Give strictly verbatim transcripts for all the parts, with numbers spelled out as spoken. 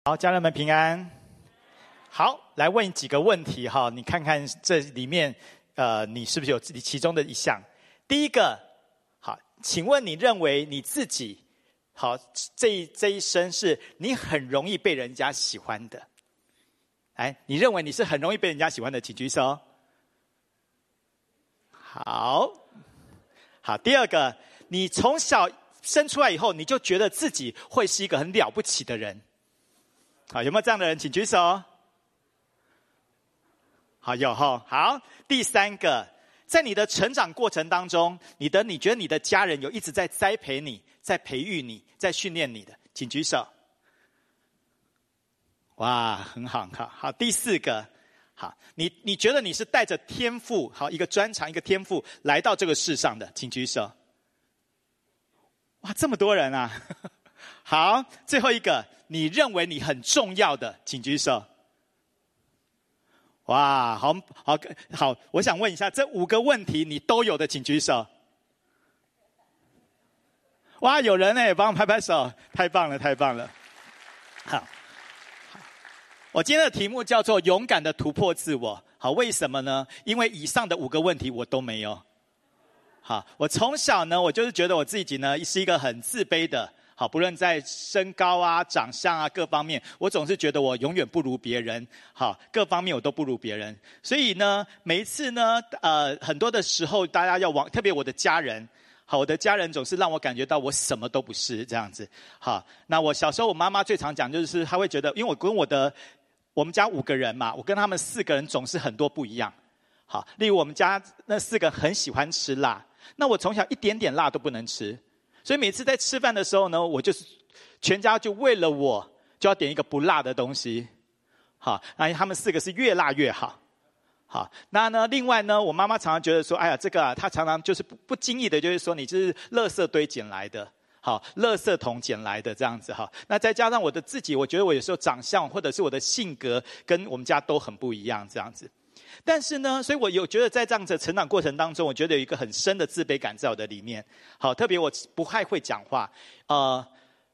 好，家人们平安。好，来问几个问题哈，你看看这里面，呃，你是不是有自己其中的一项？第一个，好，请问你认为你自己，好，这一这一生是你很容易被人家喜欢的？哎，你认为你是很容易被人家喜欢的，请举手。好，好，第二个，你从小生出来以后，你就觉得自己会是一个很了不起的人。好，有没有这样的人？请举手。好，有哈。好，第三个，在你的成长过程当中，你的你觉得你的家人有一直在栽培你，在培育你，在训练你的，请举手。哇，很好，很好。好，第四个，好，你你觉得你是带着天赋，好，一个专长，一个天赋来到这个世上的，请举手。哇，这么多人啊！好，最后一个，你认为你很重要的，请举手。哇，好好好，我想问一下，这五个问题你都有的，请举手。哇，有人哎，帮我拍拍手，太棒了，太棒了。好，我今天的题目叫做勇敢的突破自我。好，为什么呢？因为以上的五个问题我都没有。好，我从小呢，我就是觉得我自己呢是一个很自卑的。好，不论在身高啊、长相啊各方面，我总是觉得我永远不如别人。好，各方面我都不如别人。所以呢，每一次呢，呃，很多的时候，大家要往，特别我的家人，好，我的家人总是让我感觉到我什么都不是这样子。好，那我小时候我妈妈最常讲就是，她会觉得，因为我跟我的我们家五个人嘛，我跟他们四个人总是很多不一样。好，例如我们家那四个很喜欢吃辣，那我从小一点点辣都不能吃。所以每次在吃饭的时候呢，我就是全家就为了我就要点一个不辣的东西。好，那他们四个是越辣越好。好，那呢，另外呢，我妈妈常常觉得说，哎呀，这个啊，她常常就是不不经意的，就是说你就是垃圾堆捡来的，好，垃圾桶捡来的这样子哈。那再加上我的自己，我觉得我有时候长相或者是我的性格跟我们家都很不一样这样子。但是呢，所以我有觉得在这样子的成长过程当中，我觉得有一个很深的自卑感在我的里面。好，特别我不太会讲话，呃，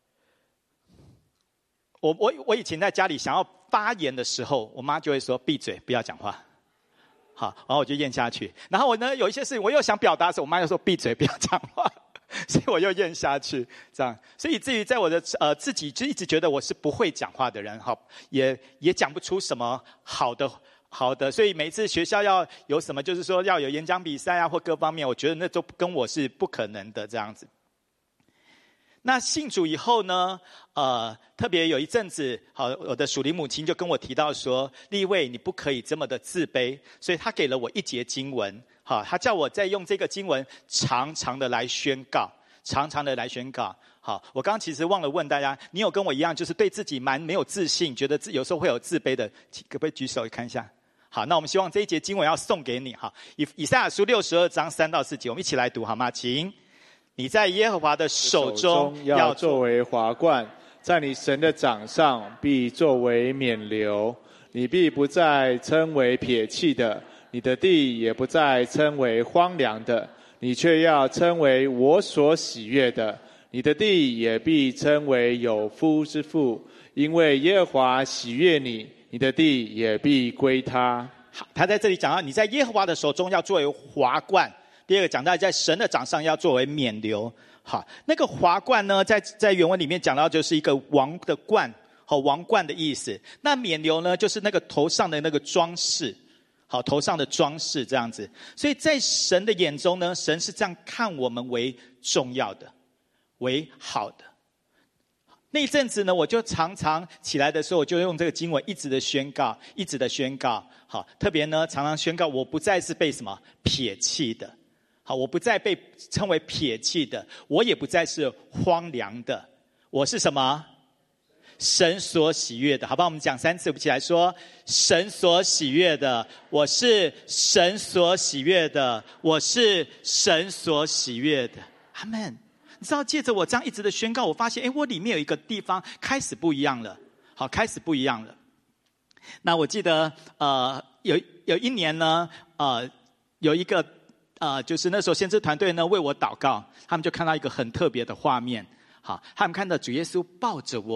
我我我以前在家里想要发言的时候，我妈就会说闭嘴，不要讲话。好，然后我就咽下去。然后我呢有一些事情我又想表达的时候，我妈又说闭嘴，不要讲话，所以我又咽下去。这样，所以以至于在我的呃自己就一直觉得我是不会讲话的人，好，也也讲不出什么好的。好的，所以每次学校要有什么，就是说要有演讲比赛啊，或各方面，我觉得那都跟我是不可能的这样子。那信主以后呢，呃，特别有一阵子，好，我的属灵母亲就跟我提到说，利未你不可以这么的自卑，所以她给了我一节经文，好，她叫我再用这个经文常常的来宣告，常常的来宣告。好，我刚刚其实忘了问大家，你有跟我一样，就是对自己蛮没有自信，觉得自有时候会有自卑的，可不可以举手看一下？好，那我们希望这一节经文要送给你。好，以以赛亚书六十二章三到四节，我们一起来读好吗？请。你在耶和华的手中要作为华冠，在你神的掌上必作为冕旒。你必不再称为撇弃的，你的地也不再称为荒凉的，你却要称为我所喜悦的。你的地也必称为有夫之妇，因为耶和华喜悦你，你的地也必归他。 好，他在这里讲到，你在耶和华的手中要作为华冠。第二个讲到，在神的掌上要作为冕旒。好，那个华冠呢，在在原文里面讲到，就是一个王的冠，好，王冠的意思。那冕旒呢，就是那个头上的那个装饰，好，头上的装饰这样子。所以在神的眼中呢，神是这样看我们为重要的，为好的。那一阵子呢，我就常常起来的时候，我就用这个经文一直的宣告，一直的宣告。好，特别呢，常常宣告我不再是被什么撇弃的。好，我不再被称为撇弃的，我也不再是荒凉的，我是什么？神所喜悦的。好吧，我们讲三次，我们一起来说：神所喜悦的，我是神所喜悦的，我是神所喜悦的。阿们。你知道，借着我这样一直的宣告，我发现，哎，我里面有一个地方开始不一样了。好，开始不一样了。那我记得，呃，有有一年呢，呃，有一个。呃，就是那时候先知团队呢为我祷告，他们就看到一个很特别的画面。好，他们看到主耶稣抱着我，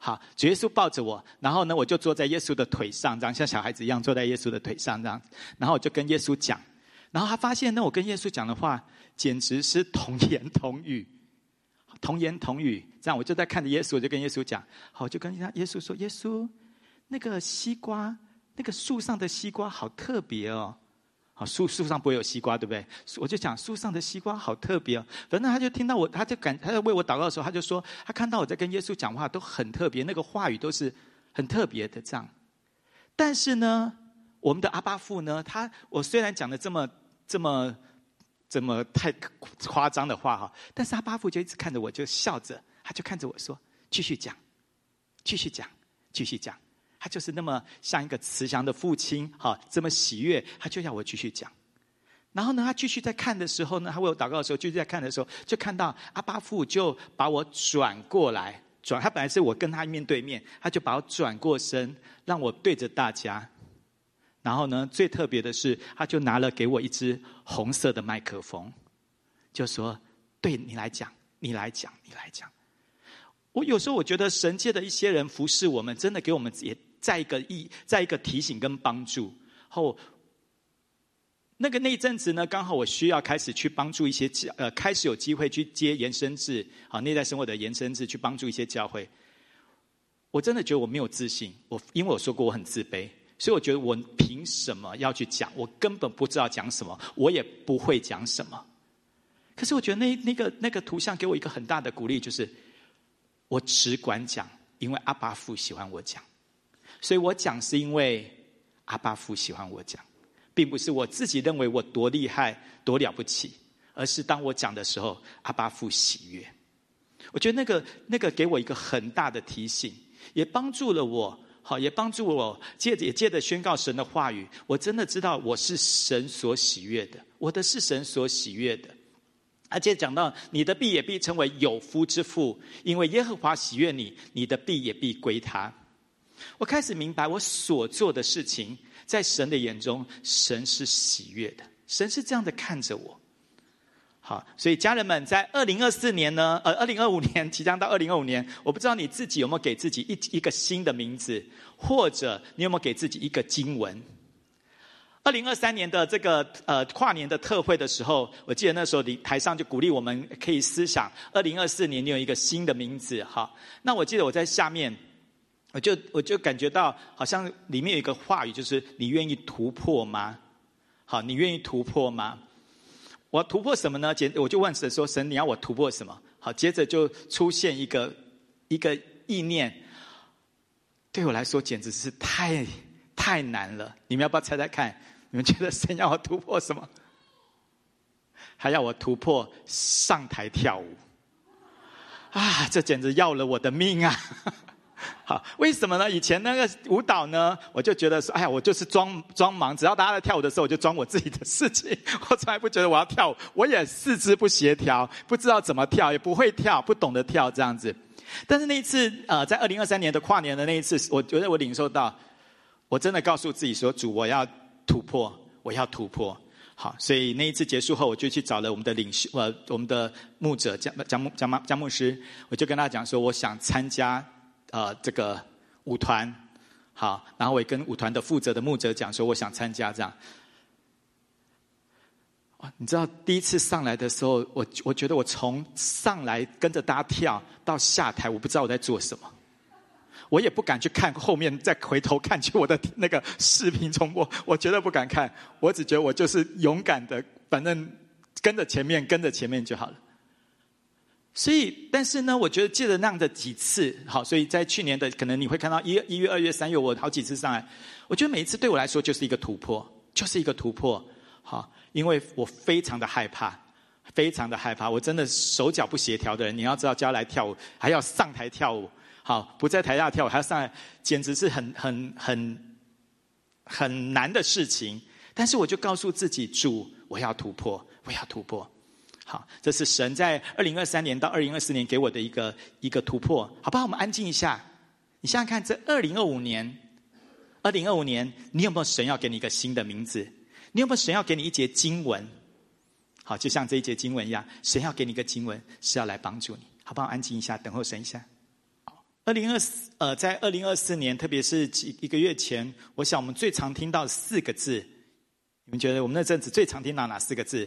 好，主耶稣抱着我，然后呢，我就坐在耶稣的腿上，这样像小孩子一样坐在耶稣的腿上这样，然后我就跟耶稣讲，然后他发现呢，我跟耶稣讲的话简直是同言同语，同言同语。这样我就在看着耶稣，我就跟耶稣讲，好，我就跟耶稣说，耶稣，那个西瓜，那个树上的西瓜好特别哦。好，树树上不会有西瓜，对不对？我就讲树上的西瓜好特别哦。反正他就听到我，他就感，他在为我祷告的时候，他就说，他看到我在跟耶稣讲话都很特别，那个话语都是很特别的这样。但是呢，我们的阿爸父呢，他我虽然讲的这么这么这么太夸张的话哈，但是阿爸父就一直看着我，就笑着，他就看着我说，继续讲，继续讲，继续讲。他就是那么像一个慈祥的父亲，哈，这么喜悦，他就要我继续讲。然后呢，他继续在看的时候呢，他为我祷告的时候，继续在看的时候，就看到阿爸父就把我转过来，转。他本来是我跟他面对面，他就把我转过身，让我对着大家。然后呢，最特别的是，他就拿了给我一支红色的麦克风，就说：“对你来讲，你来讲，你来讲。”我有时候我觉得神界的一些人服侍我们，真的给我们也在一个意，在一个提醒跟帮助。后那个那一阵子呢，刚好我需要开始去帮助一些呃，开始有机会去接延伸制，好内在生活的延伸制，去帮助一些教会。我真的觉得我没有自信，我因为我说过我很自卑，所以我觉得我凭什么要去讲？我根本不知道讲什么，我也不会讲什么。可是我觉得那那个那个图像给我一个很大的鼓励，就是我只管讲，因为阿爸父喜欢我讲，所以我讲是因为阿爸父喜欢我讲，并不是我自己认为我多厉害多了不起，而是当我讲的时候，阿爸父喜悦。我觉得那个那个给我一个很大的提醒，也帮助了我，好，也帮助我借着也借着宣告神的话语，我真的知道我是神所喜悦的，我的是神所喜悦的。而且讲到你的必也必成为有福之父，因为耶和华喜悦你，你的必也必归他。我开始明白我所做的事情，在神的眼中，神是喜悦的，神是这样的看着我。好，所以家人们，在二零二四年呢，呃，二零二五年即将到二零二五年，我不知道你自己有没有给自己一一个新的名字，或者你有没有给自己一个经文。二零二三年的这个呃跨年的特会的时候，我记得那时候台上就鼓励我们可以思想二零二四年你有一个新的名字。好，那我记得我在下面，我就我就感觉到好像里面有一个话语，就是你愿意突破吗？好，你愿意突破吗？我要突破什么呢？我就问神说：神，你要我突破什么？好，接着就出现一个一个意念，对我来说简直是太太难了。你们要不要猜猜看？你们觉得神要我突破什么？还要我突破上台跳舞啊！这简直要了我的命啊！好，为什么呢？以前那个舞蹈呢，我就觉得说，哎呀，我就是装装忙，只要大家在跳舞的时候，我就装我自己的事情。我从来不觉得我要跳舞，我也四肢不协调，不知道怎么跳，也不会跳，不懂得跳这样子。但是那一次，呃，在二零二三年的跨年的那一次，我觉得我领受到，我真的告诉自己说，主，我要突破，我要突破。好，所以那一次结束后，我就去找了我们的领袖，呃，我们的牧者江江牧江牧江牧师，我就跟他讲说，我想参加呃这个舞团。好，然后我也跟舞团的负责的牧者讲说，我想参加这样。你知道第一次上来的时候，我我觉得我从上来跟着大家跳到下台，我不知道我在做什么。我也不敢去看后面，再回头看去我的那个视频重播，我绝对不敢看。我只觉得我就是勇敢的，反正跟着前面，跟着前面就好了。所以，但是呢，我觉得借着那样的几次，好，所以在去年的可能你会看到一一月、二月、三月，我好几次上来，我觉得每一次对我来说就是一个突破，就是一个突破。好，因为我非常的害怕，非常的害怕，我真的手脚不协调的人，你要知道，叫来跳舞还要上台跳舞。好，不在台下跳舞还要上来，简直是很很很很难的事情。但是我就告诉自己，主，我要突破，我要突破。好，这是神在二零二三年到二零二四年给我的一个一个突破，好不好？我们安静一下，你想想看，这二零二五年，二零二五年，你有没有神要给你一个新的名字？你有没有神要给你一节经文？好，就像这一节经文一样，神要给你一个经文，是要来帮助你，好不好？安静一下，等候神一下。 二零二四呃，在二零二四年，特别是几一个月前，我想我们最常听到四个字，你们觉得我们那阵子最常听到哪四个字？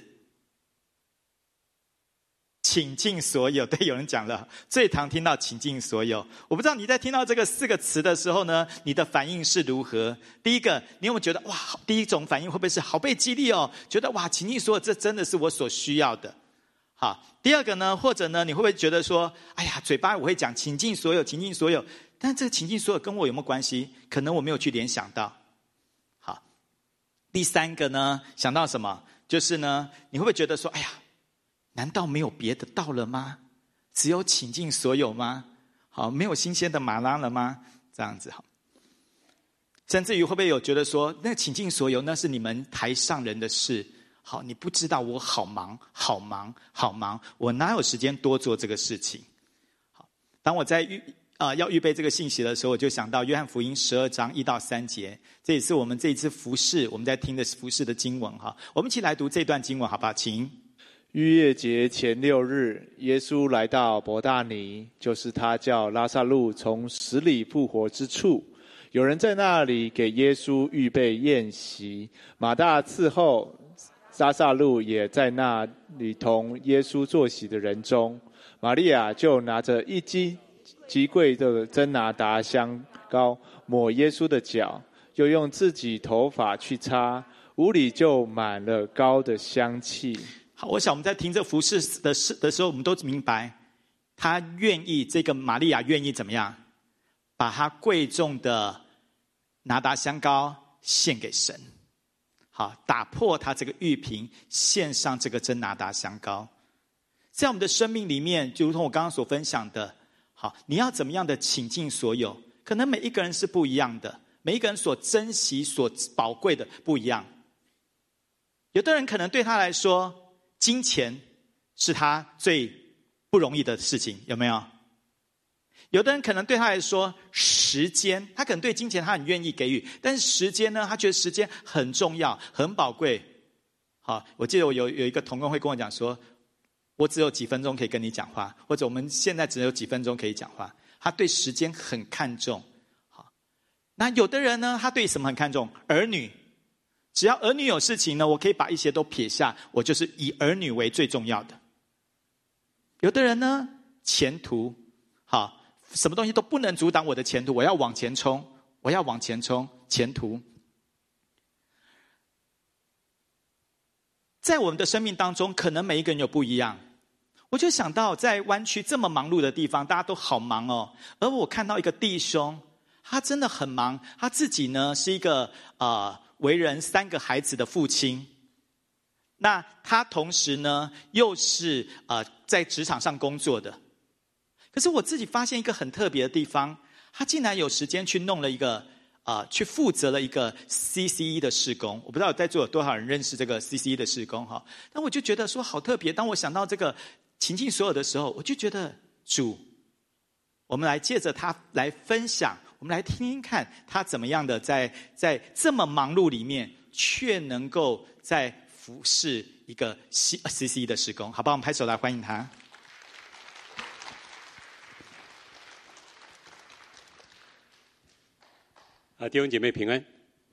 倾尽所有。对，有人讲了，最常听到倾尽所有。我不知道你在听到这个四个词的时候呢，你的反应是如何？第一个，你有没有觉得哇？第一种反应会不会是好被激励哦？觉得哇，倾尽所有，这真的是我所需要的。好，第二个呢，或者呢，你会不会觉得说，哎呀，嘴巴我会讲倾尽所有，倾尽所有，但这个倾尽所有跟我有没有关系？可能我没有去联想到。好，第三个呢，想到什么？就是呢，你会不会觉得说，哎呀，难道没有别的道了吗？只有倾尽所有吗？好，没有新鲜的马拉了吗？这样子好。甚至于会不会有觉得说，那倾尽所有，那是你们台上人的事。好，你不知道我好忙，好忙，好忙，我哪有时间多做这个事情？好，当我在预啊、呃、要预备这个信息的时候，我就想到约翰福音十二章一到三节，这也是我们这一次服事我们在听的服事的经文哈。我们一起来读这段经文，好不好？请。 逾越节前六日，耶稣来到伯大尼，就是他叫拉撒路从死里复活之处。有人在那里给耶稣预备宴席，马大伺候。拉撒路也在那里同耶稣坐席的人中，玛利亚就拿着一击极贵的真拿达香膏抹耶稣的脚，又用自己头发去擦，屋里就满了膏的香气。 好，我想我们在听这服事的事的时候，我们都明白，他愿意这个玛利亚愿意怎么样，把他贵重的拿达香膏献给神。好，打破他这个玉瓶，献上这个真拿达香膏。在我们的生命里面，就如同我刚刚所分享的，好，你要怎么样的倾尽所有？可能每一个人是不一样的，每一个人所珍惜、所宝贵的不一样。有的人可能对他来说，金钱是他最不容易的事情，有没有？有的人可能对他来说，时间，他可能对金钱他很愿意给予，但是时间呢，他觉得时间很重要，很宝贵。好，我记得我有有一个同工会跟我讲说，我只有几分钟可以跟你讲话，或者我们现在只有几分钟可以讲话。他对时间很看重。好，那有的人呢，他对什么很看重？儿女，只要儿女有事情呢，我可以把一些都撇下，我就是以儿女为最重要的。有的人呢，前途，好。什么东西都不能阻挡我的前途，我要往前冲，我要往前冲，前途。在我们的生命当中，可能每一个人有不一样。我就想到在湾区这么忙碌的地方，大家都好忙哦。而我看到一个弟兄，他真的很忙，他自己呢是一个呃为人三个孩子的父亲。那他同时呢又是呃在职场上工作的。可是我自己发现一个很特别的地方，他竟然有时间去弄了一个呃，去负责了一个 C C E 的事工。我不知道在座有多少人认识这个 C C E 的事工哈，但我就觉得说好特别。当我想到这个倾尽所有的时候，我就觉得主，我们来借着他来分享，我们来听听看他怎么样的在在这么忙碌里面，却能够在服侍一个 C C E 的事工。好吧，我们拍手来欢迎他。 啊，弟兄姐妹平安。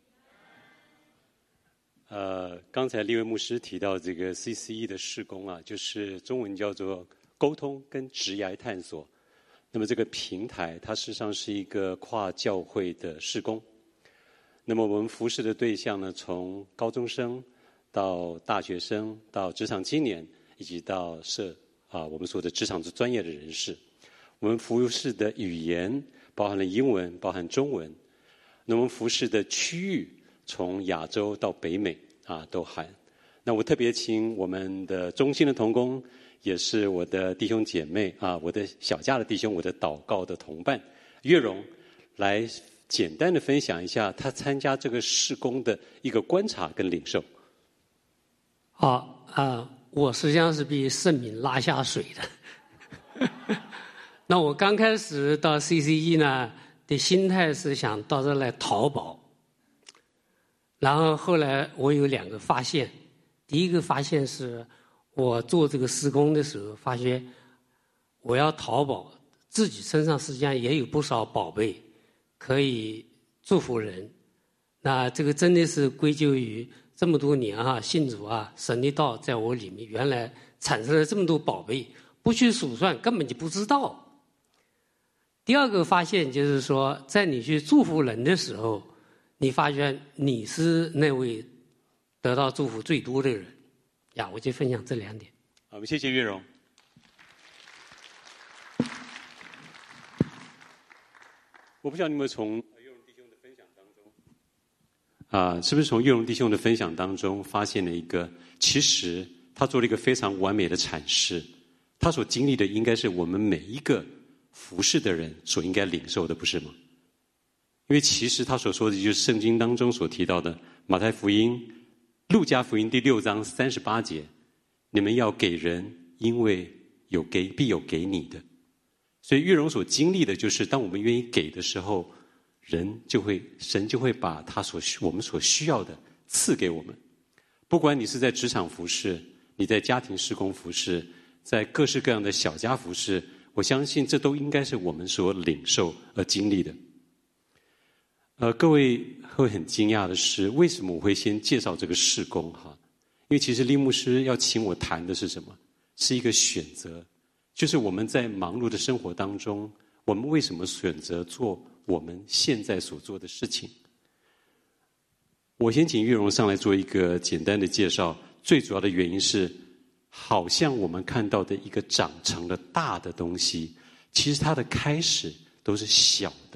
呃，刚才立位牧师提到这个 C C E 的事工啊，就是中文叫做沟通跟职涯探索。那么这个平台，它事实上是一个跨教会的事工。那么我们服侍的对象呢，从高中生到大学生，到职场青年，以及到社啊，我们说的职场之专业的人士。我们服侍的语言包含了英文，包含中文。那我们服侍的区域从亚洲到北美啊都含。那我特别请我们的中心的同工，也是我的弟兄姐妹啊，我的小家的弟兄，我的祷告的同伴岳荣，来简单的分享一下他参加这个事工的一个观察跟领受。 好啊、呃，我实际上是被圣敏拉下水的。那我刚开始到 C C E 呢的心态是想到这来淘宝，然后后来我有两个发现。第一个发现是我做这个施工的时候，发现我要淘宝自己身上实际上也有不少宝贝可以祝福人。那这个真的是归咎于这么多年啊，信主啊，神的道在我里面原来产生了这么多宝贝，不去数算根本就不知道。第二个发现就是说，在你去祝福人的时候，你发现你是那位得到祝福最多的人呀。我就分享这两点。 好，我们谢谢岳荣。我不知道你有没有从岳荣弟兄的分享当中，啊，是不是从岳荣弟兄的分享当中发现了一个，其实他做了一个非常完美的阐释，他所经历的应该是我们每一个服侍的人所应该领受的，不是吗？因为其实他所说的就是圣经当中所提到的马太福音、路加福音第六章三十八节，你们要给人，因为有给必有给你的。所以岳荣所经历的就是，当我们愿意给的时候，人就会神就会把他所我们所需要的赐给我们。不管你是在职场服侍，你在家庭事工服侍，在各式各样的小家服侍，我相信这都应该是我们所领受而经历的。呃，各位会很惊讶的是，为什么我会先介绍这个事工哈？因为其实利牧师要请我谈的是什么？是一个选择，就是我们在忙碌的生活当中，我们为什么选择做我们现在所做的事情？我先请岳荣上来做一个简单的介绍。最主要的原因是，好像我们看到的一个长成了大的东西，其实它的开始都是小的。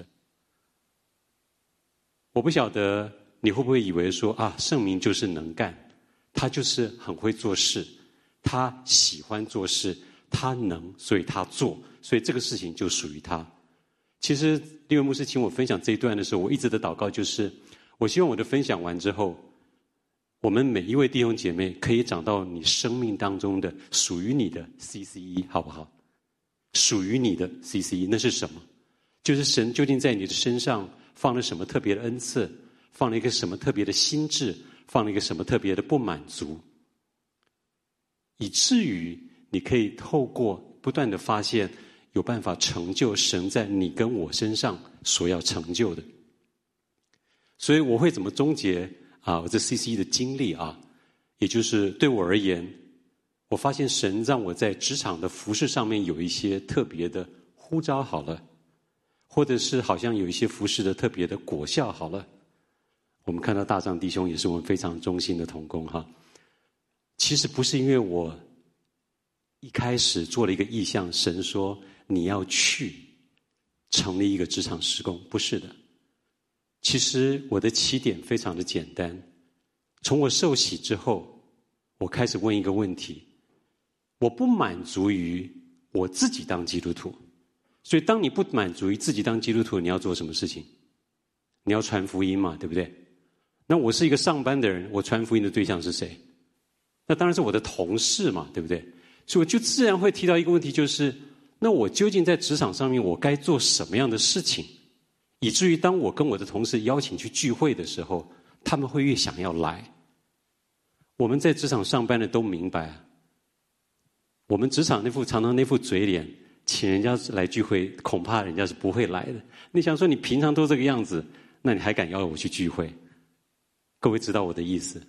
我不晓得你会不会以为说啊，圣明就是能干，他就是很会做事，他喜欢做事，他能，所以他做，所以这个事情就属于他。其实利文牧师请我分享这一段的时候，我一直的祷告就是，我希望我的分享完之后，我们每一位弟兄姐妹可以找到你生命当中的属于你的 C C E， 好不好？属于你的 C C E 那是什么？就是神究竟在你的身上放了什么特别的恩赐，放了一个什么特别的心智，放了一个什么特别的不满足，以至于你可以透过不断的发现，有办法成就神在你跟我身上所要成就的。所以我会怎么终结啊我这 C C E 的经历啊？也就是对我而言，我发现神让我在职场的服事上面有一些特别的呼召好了，或者是好像有一些服事的特别的果效好了。我们看到大藏弟兄也是我们非常忠心的同工哈。其实不是因为我一开始做了一个意向，神说你要去成立一个职场事工，不是的。其实我的起点非常的简单，从我受洗之后，我开始问一个问题，我不满足于我自己当基督徒，所以当你不满足于自己当基督徒，你要做什么事情？你要传福音嘛，对不对？那我是一个上班的人，我传福音的对象是谁？那当然是我的同事嘛，对不对？所以我就自然会提到一个问题，就是那我究竟在职场上面我该做什么样的事情，以至于当我跟我的同事邀请去聚会的时候，他们会越想要来。我们在职场上班的都明白啊，我们职场那副常常那副嘴脸，请人家来聚会，恐怕人家是不会来的。你想说你平常都这个样子，那你还敢邀我去聚会？各位知道我的意思。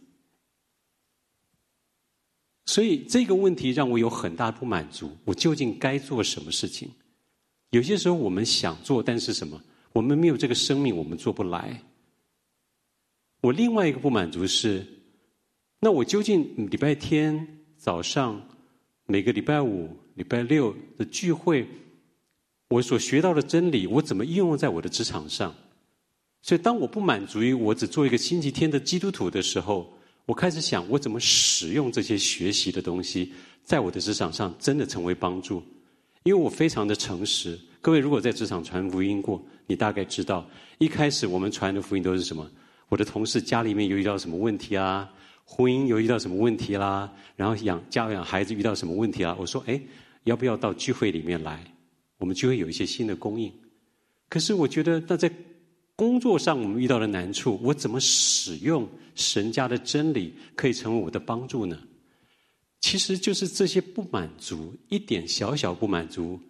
所以这个问题让我有很大不满足，我究竟该做什么事情？有些时候我们想做，但是什么？我们没有这个生命，我们做不来。我另外一个不满足是，那我究竟礼拜天早上，每个礼拜五、礼拜六的聚会，我所学到的真理，我怎么应用在我的职场上？所以当我不满足于我只做一个星期天的基督徒的时候，我开始想，我怎么使用这些学习的东西，在我的职场上真的成为帮助。因为我非常的诚实，各位如果在职场传福音过，你大概知道，一开始我们传的福音都是什么？我的同事家里面有遇到什么问题啊，婚姻有遇到什么问题啦，然后养家养孩子遇到什么问题啊，我说哎，要不要到聚会里面来？我们就会有一些新的供应。可是我觉得那在工作上我们遇到的难处，我怎么使用神家的真理可以成为我的帮助呢？其实就是这些不满足，一点小小不满足，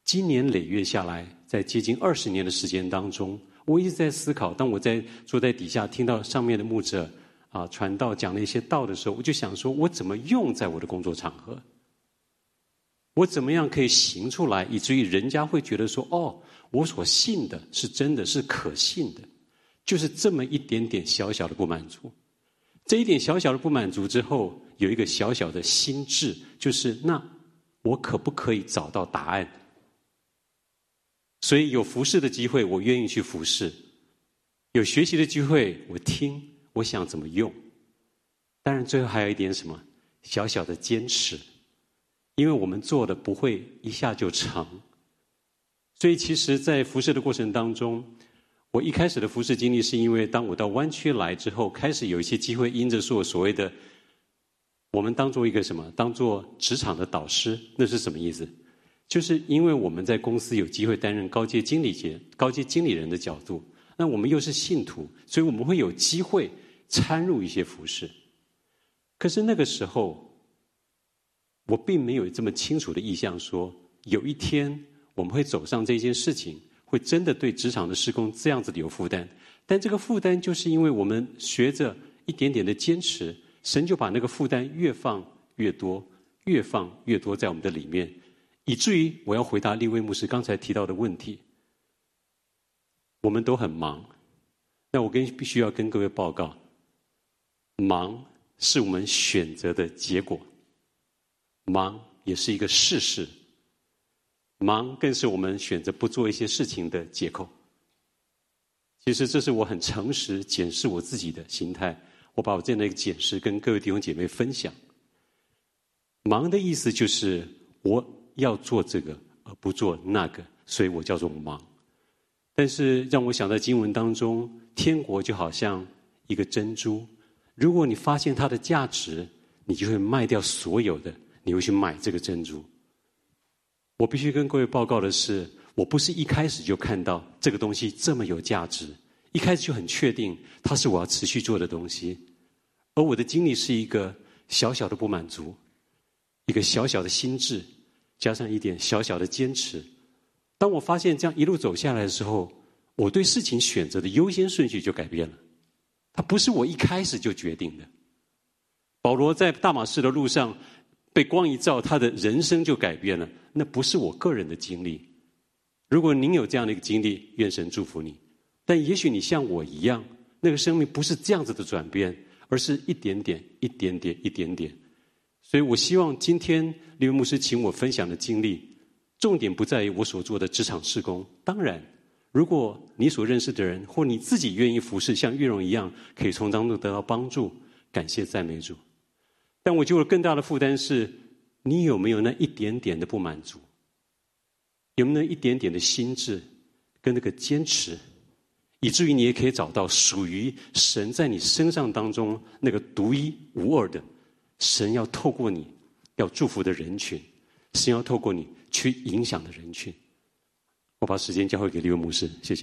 经年累月下来，在接近二十年的时间当中，我一直在思考，当我在坐在底下听到上面的牧者啊传道讲了一些道的时候，我就想说，我怎么用在我的工作场合？我怎么样可以行出来，以至于人家会觉得说，哦，我所信的是真的，是可信的，就是这么一点点小小的不满足。这一点小小的不满足之后，有一个小小的心智，就是那我可不可以找到答案？所以有服侍的机会，我愿意去服侍；有学习的机会，我听，我想怎么用。当然，最后还有一点什么小小的坚持，因为我们做的不会一下就成。所以，其实，在服侍的过程当中，我一开始的服侍经历，是因为当我到湾区来之后，开始有一些机会，因着做所谓的，我们当做一个什么，当做职场的导师，那是什么意思？就是因为我们在公司有机会担任高阶经理阶、高阶经理人的角度，那我们又是信徒，所以我们会有机会参入一些服事。可是那个时候，我并没有这么清楚的意向说，有一天我们会走上这件事情，会真的对职场的事工这样子的有负担。但这个负担就是因为我们学着一点点的坚持，神就把那个负担越放越多，越放越多在我们的里面。以至于我要回答利未牧师刚才提到的问题，我们都很忙，那我跟必须要跟各位报告，忙是我们选择的结果，忙也是一个事实，忙更是我们选择不做一些事情的借口。其实这是我很诚实检视我自己的心态，我把我这样的一个检视跟各位弟兄姐妹分享。忙的意思就是我要做这个而不做那个，所以我叫做忙。但是让我想到经文当中，天国就好像一个珍珠，如果你发现它的价值，你就会卖掉所有的，你会去买这个珍珠。我必须跟各位报告的是，我不是一开始就看到这个东西这么有价值，一开始就很确定它是我要持续做的东西。而我的经历是一个小小的不满足，一个小小的心智，加上一点小小的坚持。当我发现这样一路走下来的时候，我对事情选择的优先顺序就改变了。它不是我一开始就决定的。保罗在大马士的路上被光一照，他的人生就改变了。那不是我个人的经历。如果您有这样的一个经历，愿神祝福你。但也许你像我一样，那个生命不是这样子的转变，而是一点点、一点点、一点点。所以我希望今天利未牧师请我分享的经历，重点不在于我所做的职场事工。当然，如果你所认识的人或你自己愿意服侍，像月荣一样，可以从当中得到帮助，感谢赞美主。但我觉得更大的负担是，你有没有那一点点的不满足？有没有那一点点的心智跟那个坚持，以至于你也可以找到属于神在你身上当中那个独一无二的神要透过你要祝福的人群，神要透过你去影响的人群。我把时间交回给利未牧师，谢谢。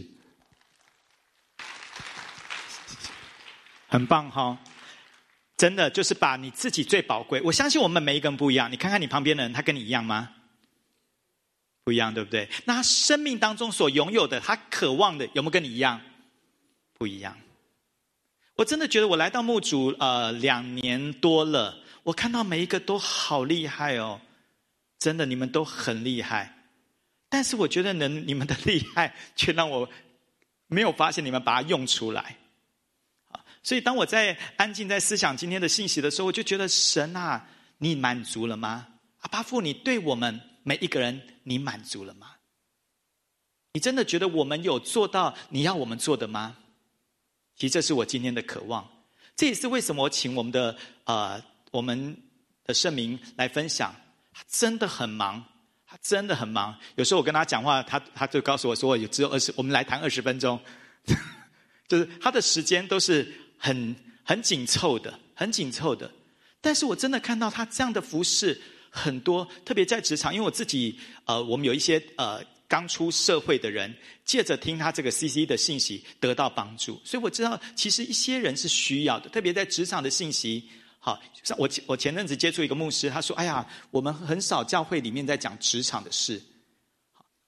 很棒哈，真的就是把你自己最宝贵。我相信我们每一个人不一样，你看看你旁边的人，他跟你一样吗？不一样，对不对？那他生命当中所拥有的，他渴望的，有没有跟你一样？不一样。我真的觉得我来到牧主呃两年多了，我看到每一个都好厉害哦，真的你们都很厉害。但是我觉得能你们的厉害，却让我没有发现你们把它用出来。所以当我在安静在思想今天的信息的时候，我就觉得神啊，你满足了吗？阿爸父，你对我们每一个人，你满足了吗？你真的觉得我们有做到你要我们做的吗？其实这是我今天的渴望，这也是为什么我请我们的呃我们的圣明来分享。他真的很忙，他真的很忙。有时候我跟他讲话，他他就告诉我说，有只有二十，我们来谈二十分钟，就是他的时间都是很很紧凑的，很紧凑的。但是我真的看到他这样的服事很多，特别在职场，因为我自己呃，我们有一些呃。刚出社会的人，借着听他这个 C C E 的信息得到帮助，所以我知道其实一些人是需要的，特别在职场的信息。好，我我前阵子接触一个牧师，他说：“哎呀，我们很少教会里面在讲职场的事。”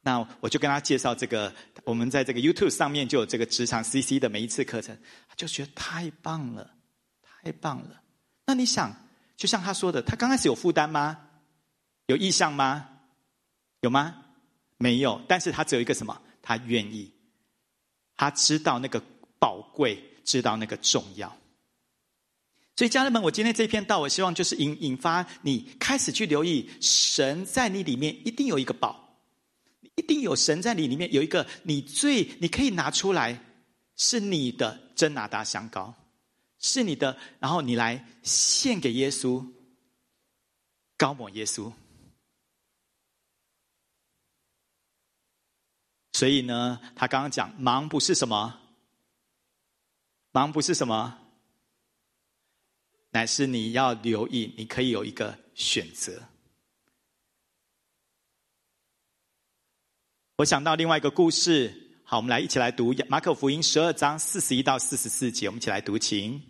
那我就跟他介绍这个，我们在这个 YouTube 上面就有这个职场 C C 的每一次课程，他就觉得太棒了，太棒了。那你想，就像他说的，他刚开始有负担吗？有意向吗？有吗？没有。但是他只有一个什么？他愿意，他知道那个宝贵，知道那个重要。所以家人们，我今天这篇道，我希望就是引引发你开始去留意，神在你里面一定有一个宝，一定有神在你里面有一个你最你可以拿出来，是你的真拿达香膏，是你的，然后你来献给耶稣，膏抹耶稣。所以呢，他刚刚讲忙不是什么，忙不是什么。乃是你要留意，你可以有一个选择。我想到另外一个故事，好，我们来一起来读马可福音十二章四十一到四十四节，我们一起来读，请。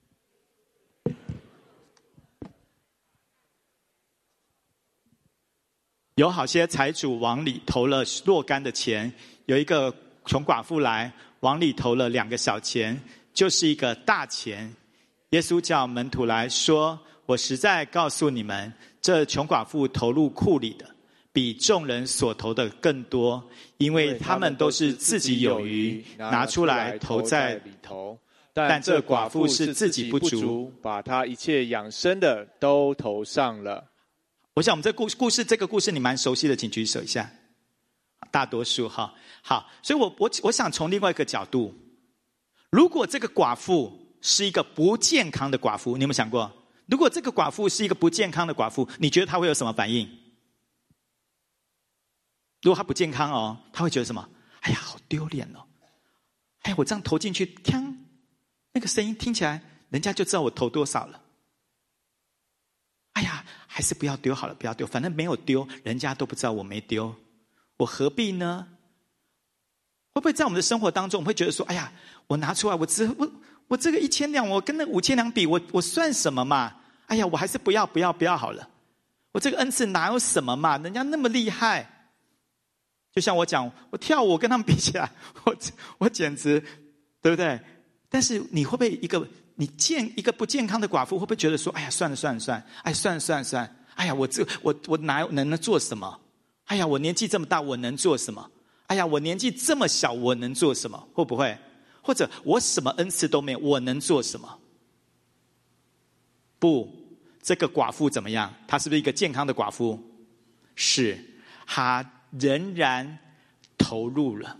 有好些财主往里投了若干的钱，有一个穷寡妇来，往里投了两个小钱，就是一个大钱。耶稣叫门徒来说，我实在告诉你们，这穷寡妇投入库里的比众人所投的更多，因为他们都是自己有余，拿出来投在里头，但这寡妇是自己不足， 把她一切养生的都投上了。 我想我们这故故事这个故事你蛮熟悉的，请举手一下。大多数哈，好，所以我我我想从另外一个角度，如果这个寡妇是一个不健康的寡妇，你有没有想过，如果这个寡妇是一个不健康的寡妇，你觉得她会有什么反应？如果她不健康哦，她会觉得什么？哎呀，好丢脸哦！哎，我这样投进去，锵，那个声音听起来，人家就知道我投多少了。哎呀，还是不要丢好了，不要丢，反正没有丢，人家都不知道我没丢，我何必呢？会不会在我们的生活当中，我们会觉得说，哎呀，我拿出来，我只我我这个一千两，我跟那五千两比，我我算什么嘛？哎呀，我还是不要不要不要好了。我这个恩赐哪有什么嘛？人家那么厉害，就像我讲，我跳舞跟他们比起来，我我简直，对不对？但是你会不会一个你健一个不健康的寡妇，会不会觉得说，哎呀，算了算了算了，哎，算了算了算了，哎呀，我这我我哪能能做什么？哎呀，我年纪这么大，我能做什么？哎呀，我年纪这么小，我能做什么？会不会？或者我什么恩赐都没有，我能做什么？不，这个寡妇怎么样？她是不是一个健康的寡妇？是，她仍然投入了，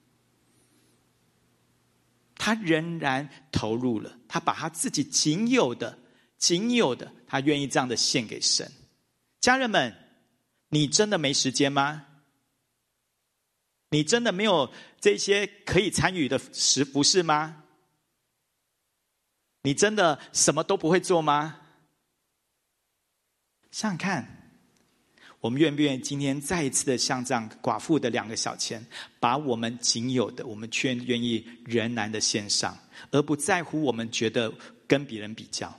她仍然投入了，她把她自己仅有的、仅有的，她愿意这样的献给神。家人们，你真的没时间吗？你真的没有这些可以参与的时服事吗？你真的什么都不会做吗？想想看，我们愿不愿意今天再一次的像这样寡妇的两个小钱，把我们仅有的，我们却愿意仍然的献上，而不在乎我们觉得跟别人比较。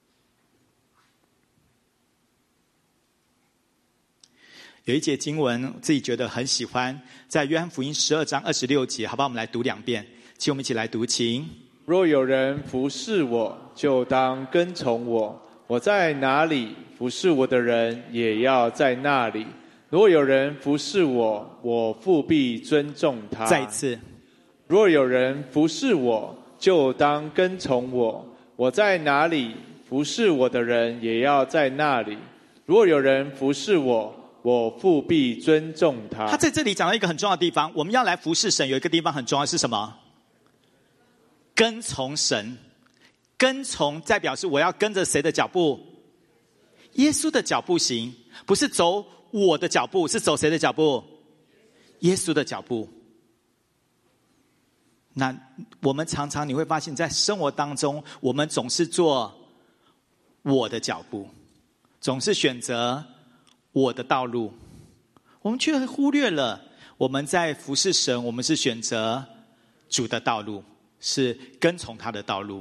有一节经文自己觉得很喜欢，在约翰福音十二章二十六节，好吧，我们来读两遍，请我们一起来读，请。 若有人服侍我，就当跟从我，我在哪里，服侍我的人也要在那里。若有人服侍我，我父必尊重他。 再一次。 若有人服侍我，就当跟从我，我在哪里，服侍我的人也要在那里。若有人服侍我，我父必尊重他。 他在这里讲到一个很重要的地方，我们要来服侍神，有一个地方很重要，是什么？跟从神。跟从代表是我要跟着谁的脚步？耶稣的脚步行，不是走我的脚步，是走谁的脚步？耶稣的脚步。那我们常常你会发现在生活当中，我们总是做我的脚步，总是选择我的道路，我们却忽略了我们在服侍神，我们是选择主的道路，是跟从他的道路。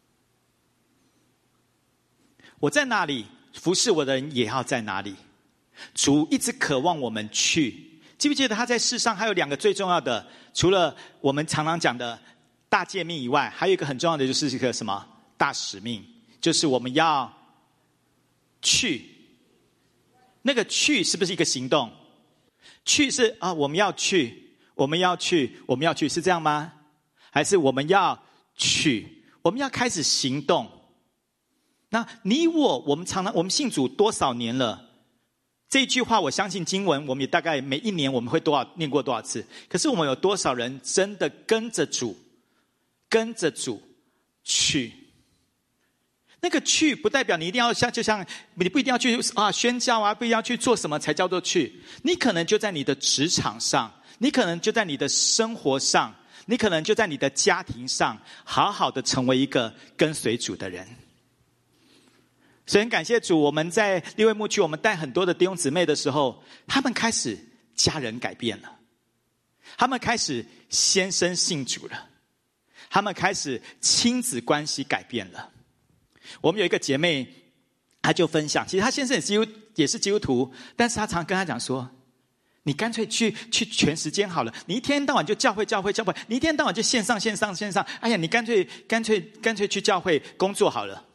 我在哪里，服侍我的人也要在哪里。 主一直渴望我们去。记不记得他在世上还有两个最重要的，除了我们常常讲的大诫命以外，还有一个很重要的就是一个什么大使命，就是我们要去。那个去是不是一个行动？去是啊，我们要去，我们要去，我们要去，是这样吗？还是我们要去，我们要开始行动？那你我，我们常常我们信主多少年了？这一句话，我相信经文，我们也大概每一年我们会多少念过多少次？可是我们有多少人真的跟着主，跟着主去？那个去不代表你一定要像，就像你不一定要去啊宣教啊，不一定要去做什么才叫做去。你可能就在你的职场上，你可能就在你的生活上，你可能就在你的家庭上，好好的成为一个跟随主的人。所以很感谢主，我们在利未牧区，我们带很多的弟兄姊妹的时候，他们开始家人改变了，他们开始先生信主了，他们开始亲子关系改变了。我们有一个姐妹，她就分享，其实她先生也是基督也是基督徒，但是她常跟她讲说，你干脆去去全时间好了，你一天到晚就教会教会教会，你一天到晚就线上线上线上，哎呀，你干脆干脆干脆去教会工作好了。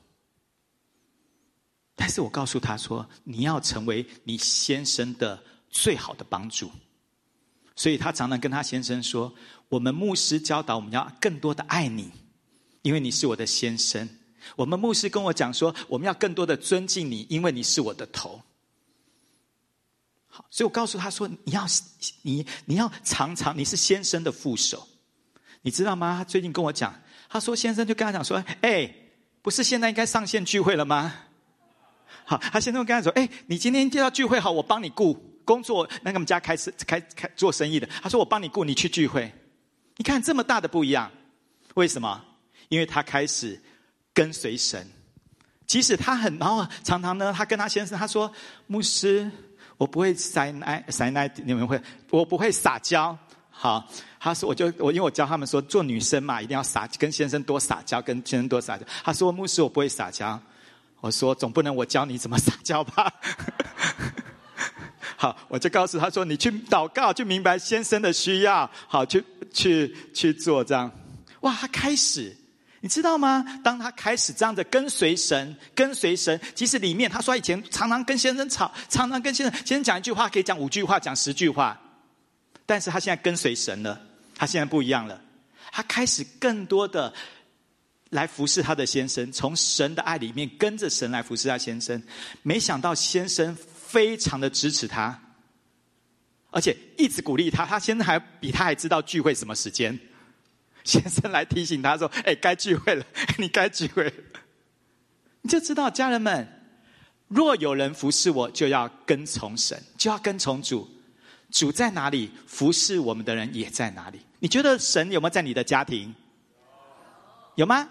但是我告诉她说，你要成为你先生的最好的帮助。所以她常常跟她先生说，我们牧师教导我们要更多的爱你，因为你是我的先生。我们牧师跟我讲说，我们要更多的尊敬你，因为你是我的头。好，所以我告诉他说，你要你你要常常，你是先生的副手，你知道吗？他最近跟我讲，他说先生就跟他讲说，哎，不是现在应该上线聚会了吗？好，他先生跟他说，哎，你今天就要聚会，好，我帮你顾工作。那个我们家开始开开做生意的，他说我帮你顾，你去聚会。你看这么大的不一样，为什么？因为他开始跟随神，即使他很，然后常常呢，他跟他先生他说，牧师，我不会撒奶撒奶，你们会，我不会撒娇。好，他说我就我因为我教他们说，做女生嘛，一定要撒，跟先生多撒娇，跟先生多撒娇。他说牧师，我不会撒娇。我说总不能我教你怎么撒娇吧？好，我就告诉他说，你去祷告，去明白先生的需要，好，去去去做这样。哇，他开始。你知道吗？当他开始这样的跟随神，跟随神，其实里面他说以前常常跟先生吵，常常跟先生先生讲一句话可以讲五句话，讲十句话，但是他现在跟随神了，他现在不一样了，他开始更多的来服侍他的先生，从神的爱里面跟着神来服侍他先生。没想到先生非常的支持他，而且一直鼓励他，他先生还比他还知道聚会什么时间。先生来提醒他说，哎，该聚会了，你该聚会了。你就知道家人们，若有人服侍我，就要跟从神，就要跟从主。主在哪里，服侍我们的人也在哪里。你觉得神有没有在你的家庭？有吗？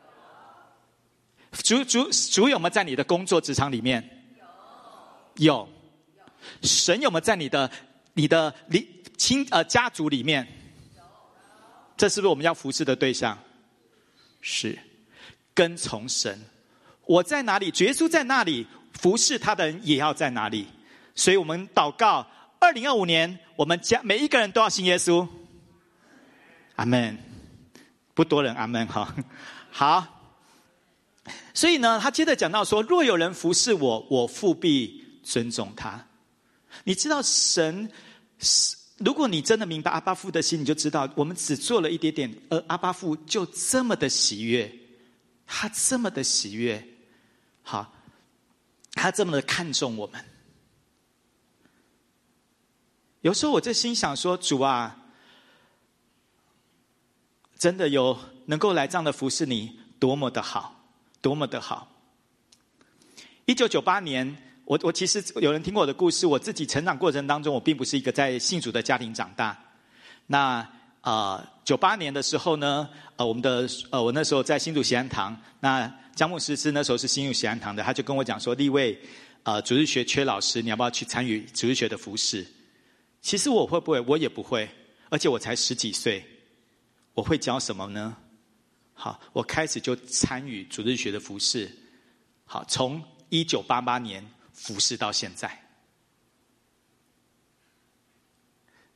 主主主有没有在你的工作职场里面？有。神有没有在你的你的亲呃家族里面？这是不是我们要服侍的对象？是，跟从神。我在哪里，耶稣在那里，服侍他的人也要在哪里。所以我们祷告，二零二五年我们家每一个人都要信耶稣。阿们。不多人阿们哈。好。所以呢，他接着讲到说，若有人服侍我，我父必尊重他。你知道神如果你真的明白阿爸父的心，你就知道我们只做了一点点，而阿爸父就这么的喜悦，他这么的喜悦，好，他这么的看重我们。有时候我在心想说，主啊，真的有能够来这样的服侍你，多么的好，多么的好。一九九八年。我我其实有人听过我的故事，我自己成长过程当中，我并不是一个在信主的家庭长大。那呃，九八年的时候呢，呃，我们的呃，我那时候在新竹喜安堂，那江牧师是那时候是新竹喜安堂的，他就跟我讲说，立位呃主日学缺老师，你要不要去参与主日学的服事？其实我会不会？我也不会，而且我才十几岁，我会教什么呢？好，我开始就参与主日学的服事。好，从一九八八年。服侍到现在，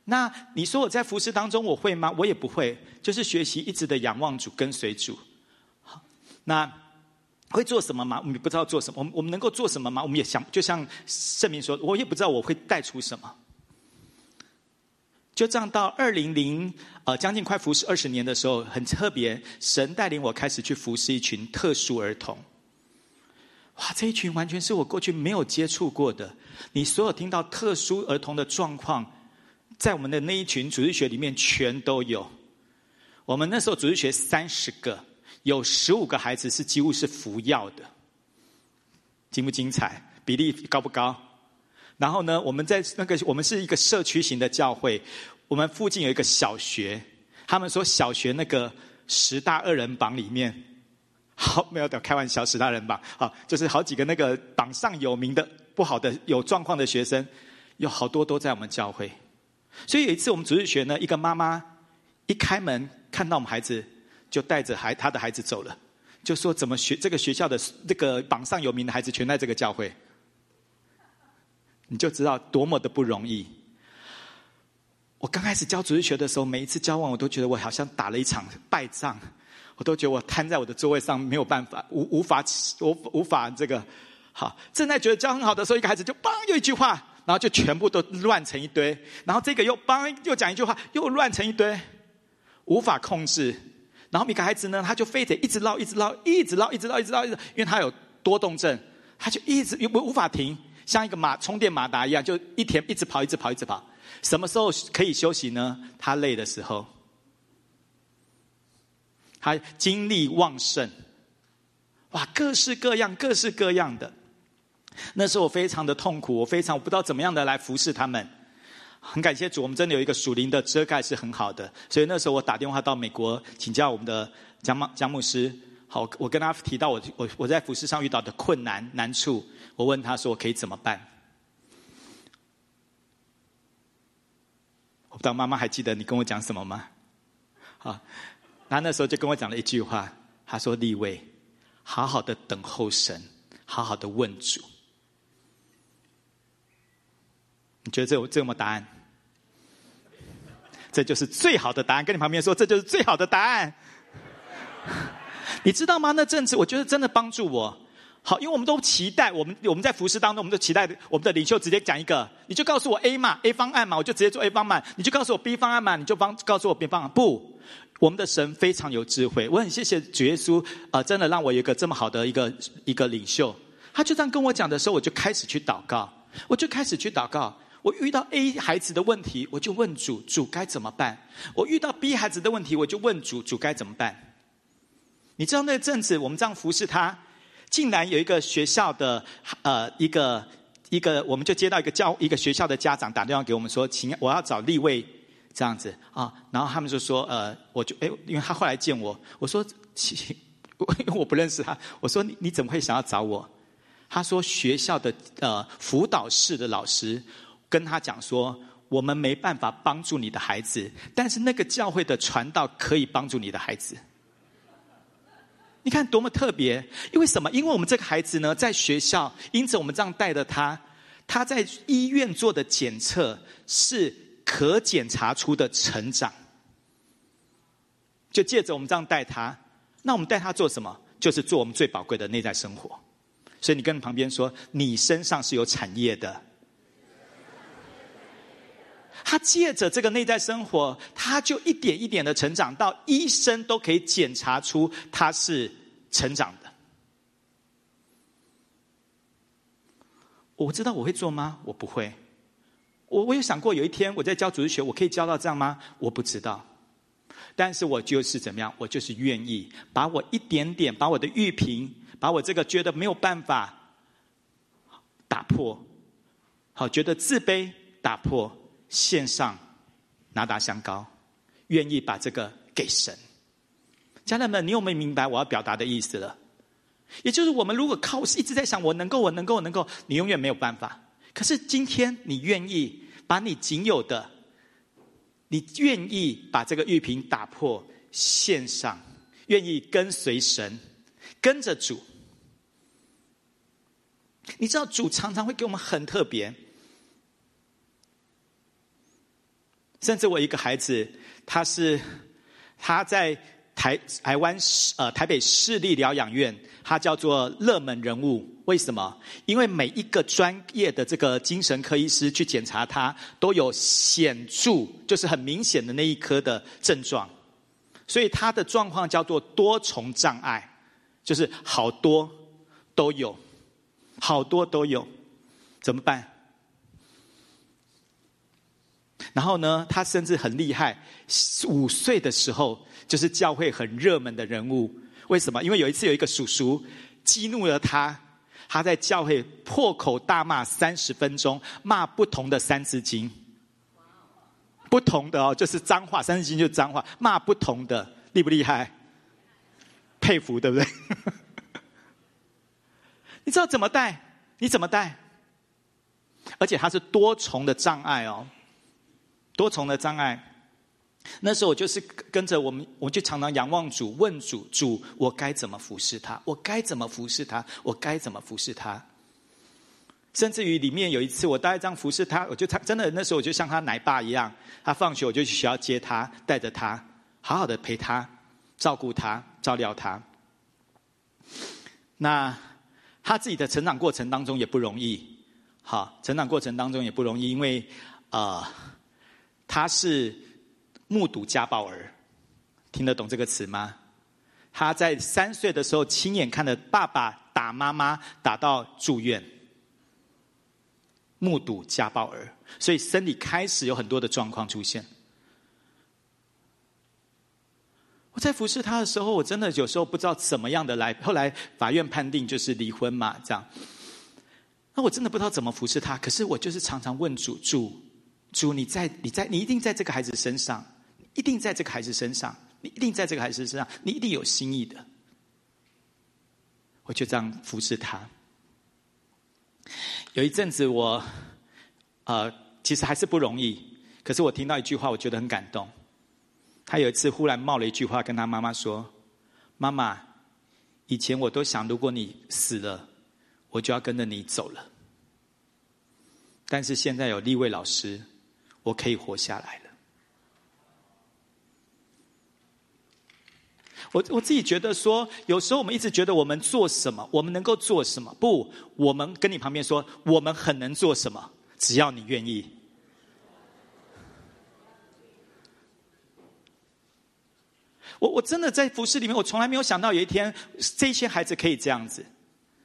那你说我在服事当中我会吗？我也不会，就是学习一直的仰望主，跟随主。好，那会做什么吗？我们也不知道做什么。我们我们能够做什么吗？我们也想，就像圣明说，我也不知道我会带出什么。就这样到二零零呃将近快服事二十年的时候，很特别，神带领我开始去服事一群特殊儿童。哇，这一群完全是我过去没有接触过的。你所有听到特殊儿童的状况，在我们的那一群主日学里面全都有。我们那时候主日学三十个，有十五个孩子是几乎是服药的，精不精彩？比例高不高？然后呢，我们在那个我们是一个社区型的教会，我们附近有一个小学，他们说小学那个十大恶人榜里面，好没有的开玩笑，十大人榜，好就是好几个那个榜上有名的不好的有状况的学生，有好多都在我们教会。所以有一次我们主日学呢，一个妈妈一开门看到我们孩子，就带着孩他的孩子走了，就说怎么学这个学校的这个榜上有名的孩子全在这个教会。你就知道多么的不容易。我刚开始教主日学的时候，每一次教完我都觉得我好像打了一场败仗，我都觉得我瘫在我的座位上没有办法，无无法无无法这个好。正在觉得教很好的时候，一个孩子就邦又一句话，然后就全部都乱成一堆，然后这个又邦又讲一句话，又乱成一堆，无法控制。然后每个孩子呢，他就非得一直唠一直唠一直唠一直唠一直唠一直，因为他有多动症，他就一直无无法停。像一个马充电马达一样，就一天一直跑一直跑一直跑。什么时候可以休息呢？他累的时候，他精力旺盛，哇，各式各样各式各样的。那时候我非常的痛苦，我非常我不知道怎么样的来服侍他们。很感谢主，我们真的有一个属灵的遮盖是很好的。所以那时候我打电话到美国请教我们的江江牧师。好，我跟他提到我我我在服事上遇到的困难难处，我问他说我可以怎么办？我不知道妈妈还记得你跟我讲什么吗？啊，他那时候就跟我讲了一句话，他说：“利未，好好的等候神，好好的问主。”你觉得这有这有没有答案？这就是最好的答案。跟你旁边说，这就是最好的答案。你知道吗？那阵子我觉得真的帮助我。好，因为我们都期待我们我们在服事当中，我们都期待我们的领袖直接讲一个，你就告诉我 A 嘛 ，A 方案嘛，我就直接做 A 方案；你就告诉我 B 方案嘛，你就帮告诉我 B 方案。不，我们的神非常有智慧。我很谢谢主耶稣，呃，真的让我有一个这么好的一个一个领袖。他就这样跟我讲的时候，我就开始去祷告，我就开始去祷告。我遇到 A 孩子的问题，我就问主，主该怎么办？我遇到 B 孩子的问题，我就问主，主该怎么办？你知道那阵子我们这样服侍他，竟然有一个学校的呃一个一个，我们就接到一个教一个学校的家长打电话给我们说，请我要找利未这样子啊，然后他们就说呃，我就哎，因为他后来见我，我说因为我不认识他，我说你你怎么会想要找我？他说学校的呃辅导室的老师跟他讲说，我们没办法帮助你的孩子，但是那个教会的传道可以帮助你的孩子。你看多么特别！因为什么？因为我们这个孩子呢，在学校，因此我们这样带着他，他在医院做的检测是可检查出的成长。就借着我们这样带他，那我们带他做什么？就是做我们最宝贵的内在生活。所以你跟旁边说，你身上是有产业的。他借着这个内在生活，他就一点一点的成长，到医生都可以检查出他是成长的。我知道我会做吗？我不会。我我有想过有一天我在教主日学，我可以教到这样吗？我不知道。但是我就是怎么样？我就是愿意把我一点点，把我的玉瓶，把我这个觉得没有办法打破，好觉得自卑打破。献上拿达香膏，愿意把这个给神。家人们，你有没有明白我要表达的意思了？也就是我们如果靠一直在想我能够我能够我能够，你永远没有办法。可是今天你愿意把你仅有的，你愿意把这个玉瓶打破献上，愿意跟随神，跟着主。你知道主常常会给我们很特别。 甚至我一个孩子，他是他在台台湾呃台北市立疗养院，他叫做热门人物。为什么？因为每一个专业的这个精神科医师去检查他，都有显著，就是很明显的那一科的症状，所以他的状况叫做多重障碍，就是好多都有，好多都有，怎么办？然后呢，他甚至很厉害，五岁的时候就是教会很热门的人物。为什么？因为有一次有一个叔叔激怒了他，他在教会破口大骂三十分钟，骂不同的三字经，不同的哦，就是脏话，三字经就是脏话，骂不同的，厉不厉害？佩服，对不对？你知道怎么带？你怎么带？而且他是多重的障碍哦。多重的障碍，那时候我就是跟着我们，我就常常仰望主，问主：主，我该怎么服侍他？我该怎么服侍他？我该怎么服侍他？甚至于里面有一次，我大概这样服侍他，我就真的那时候我就像他奶爸一样，他放学我就去学校接他，带着他，好好的陪他，照顾他，照料他。那他自己的成长过程当中也不容易，好，成长过程当中也不容易，因为呃。他是目睹家暴儿，听得懂这个词吗？他在三岁的时候亲眼看着爸爸打妈妈，打到住院，目睹家暴儿，所以身体开始有很多的状况出现。我在服侍他的时候，我真的有时候不知道怎么样的来，后来法院判定就是离婚嘛，这样。那我真的不知道怎么服侍他，可是我就是常常问主，主。主，你在，你在，你一定在这个孩子身上，一定在这个孩子身上，你一定在这个孩子身上，你一定有心意的。我就这样服侍他。有一阵子我，呃，其实还是不容易，可是我听到一句话，我觉得很感动。他有一次忽然冒了一句话，跟他妈妈说：“妈妈，以前我都想，如果你死了，我就要跟着你走了。但是现在有立位老师。”我可以活下来了。我我自己觉得说，有时候我们一直觉得我们做什么，我们能够做什么？不，我们跟你旁边说，我们很能做什么，只要你愿意。我我真的在服事里面，我从来没有想到有一天这些孩子可以这样子。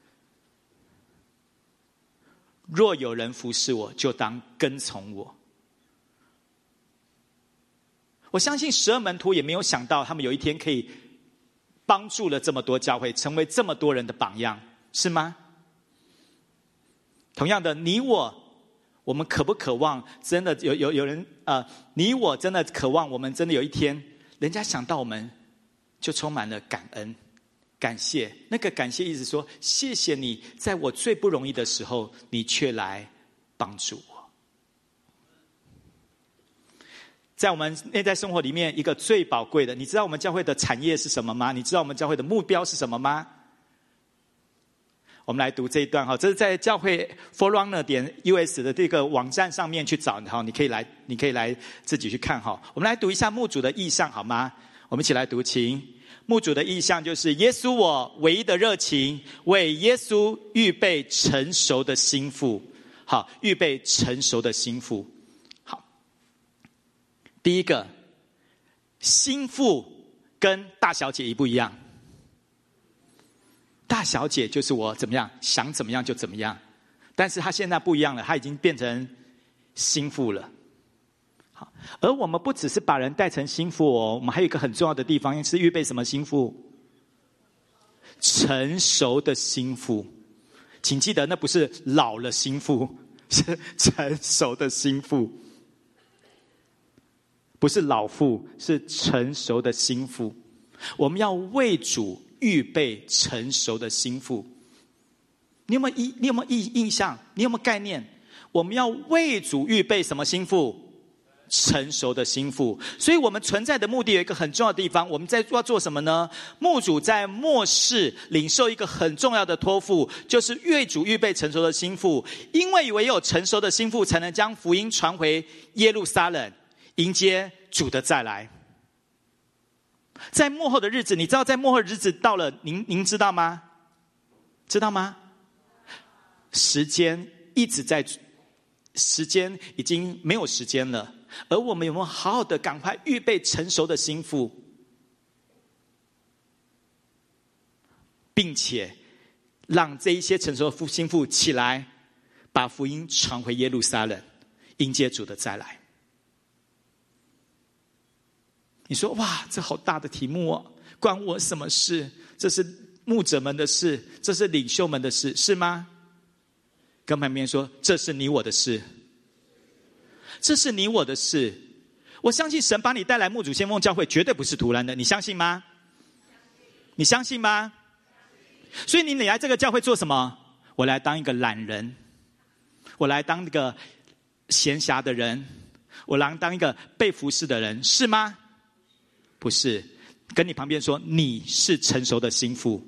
若有人服侍我，就当跟从我。我相信十二门徒也没有想到，他们有一天可以帮助了这么多教会，成为这么多人的榜样，是吗？同样的，你我，我们渴不渴望？真的有有有人呃，你我真的渴望，我们真的有一天，人家想到我们，就充满了感恩、感谢。那个感谢意思说，谢谢你，在我最不容易的时候，你却来帮助我。在我们内在生活里面，一个最宝贵的，你知道我们教会的产业是什么吗？你知道我们教会的目标是什么吗？我们来读这一段哈，这是在教会 forerunner 点 U S 的这个网站上面去找哈，你可以来，你可以来自己去看哈。我们来读一下牧主的意象好吗？我们一起来读，请。牧主的意象就是耶稣我唯一的热情，为耶稣预备成熟的心腹。好，预备成熟的心腹。第一个，心腹跟大小姐一不一样？大小姐就是我怎么样想怎么样就怎么样，但是她现在不一样了，她已经变成心腹了。好，而我们不只是把人带成心腹哦，我们还有一个很重要的地方是预备什么心腹？成熟的心腹。请记得，那不是老了心腹，是成熟的心腹。不是老妇，是成熟的心腹。我们要为主预备成熟的心腹。你有没有印？你有没有印印象？你有没有概念？我们要为主预备什么心腹？成熟的心腹。所以我们存在的目的有一个很重要的地方，我们在要做什么呢？牧主在末世领受一个很重要的托付，就是为主预备成熟的心腹。因为唯有成熟的心腹，才能将福音传回耶路撒冷。 迎接主的再来。在末后的日子，你知道在末后的日子到了，您您知道吗？知道吗？时间一直在，时间已经没有时间了，而我们有没有好好的赶快预备成熟的心腹，并且让这一些成熟的心腹起来，把福音传回耶路撒冷，迎接主的再来。你说哇，这好大的题目哦，关我什么事？这是牧者们的事，这是领袖们的事，是吗？跟旁边说，这是你我的事，这是你我的事。我相信神把你带来牧主先锋教会绝对不是突然的，你相信吗？你相信吗？所以你来这个教会做什么？我来当一个懒人，我来当一个闲暇的人，我来当一个被服侍的人，是吗？不是。跟你旁边说，你是成熟的心腹。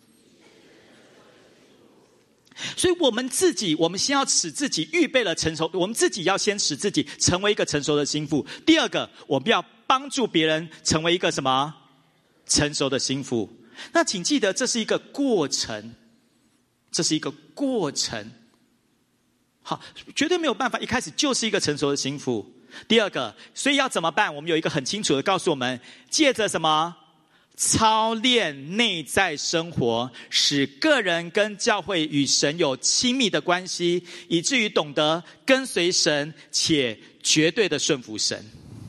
所以我们自己，我们先要使自己预备了成熟，我们自己要先使自己成为一个成熟的心腹。第二个，我们要帮助别人成为一个什么？成熟的心腹。那请记得，这是一个过程，这是一个过程。好，绝对没有办法一开始就是一个成熟的心腹。第二个，所以要怎么办？我们有一个很清楚的告诉我们，借着什么？操练内在生活，使个人跟教会与神有亲密的关系，以至于懂得跟随神，且绝对的顺服神。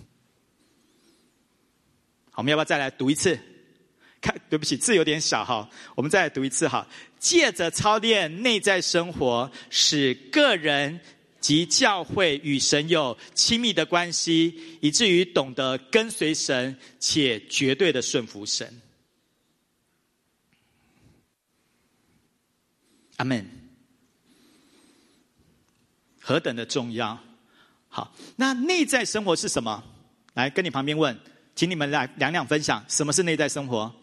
好，我们要不要再来读一次？看，对不起，字有点小哈，我们再来读一次哈。借着操练内在生活，使个人及教会与神有亲密的关系，以至于懂得跟随神，且绝对的顺服神。阿们。何等的重要！好，那内在生活是什么？来，跟你旁边问，请你们来两两分享，什么是内在生活？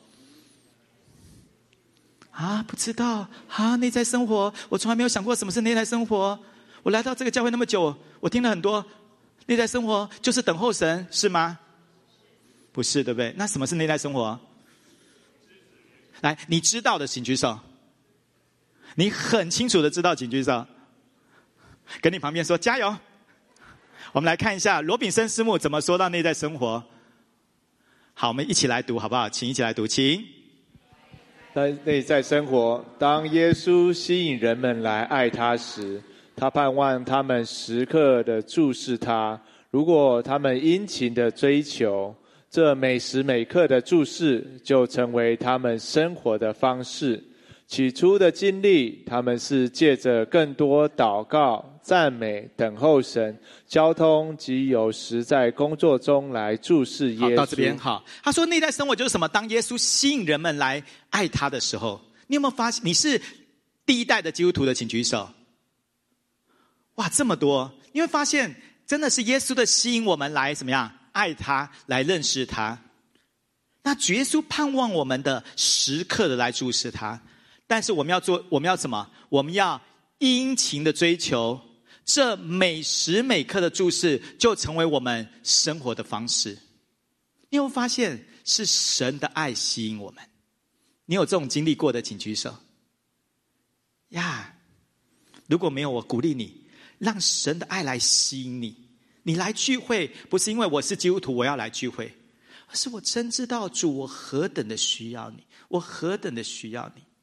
啊，不知道啊，内在生活，我从来没有想过什么是内在生活。我来到这个教会那么久，我听了很多内在生活就是等候神，是吗？不是，对不对？那什么是内在生活？来，你知道的请举手。你很清楚的知道请举手。跟你旁边说加油。我们来看一下罗炳生师母怎么说到内在生活。好，我们一起来读好不好？请一起来读，请。 内在生活，当耶稣吸引人们来爱他时，他盼望他们时刻的注视他。如果他们殷勤的追求，这每时每刻的注视就成为他们生活的方式。起初的经历，他们是借着更多祷告、赞美、等候神、交通及有时在工作中来注视耶稣。好， 到这边好。他说内在生活就是什么？当耶稣吸引人们来爱他的时候，你有没有发现？你是第一代的基督徒的，请举手。哇，这么多！你会发现，真的是耶稣的吸引我们来怎么样爱他，来认识他。那主耶稣盼望我们的时刻的来注视他。但是我们要做，我们要什么？我们要殷勤的追求，这每时每刻的注视就成为我们生活的方式。你有没有发现是神的爱吸引我们？你有这种经历过的请举手。呀，如果没有，我鼓励你，让神的爱来吸引你。你来聚会不是因为我是基督徒我要来聚会，而是我真知道主我何等的需要你，我何等的需要你。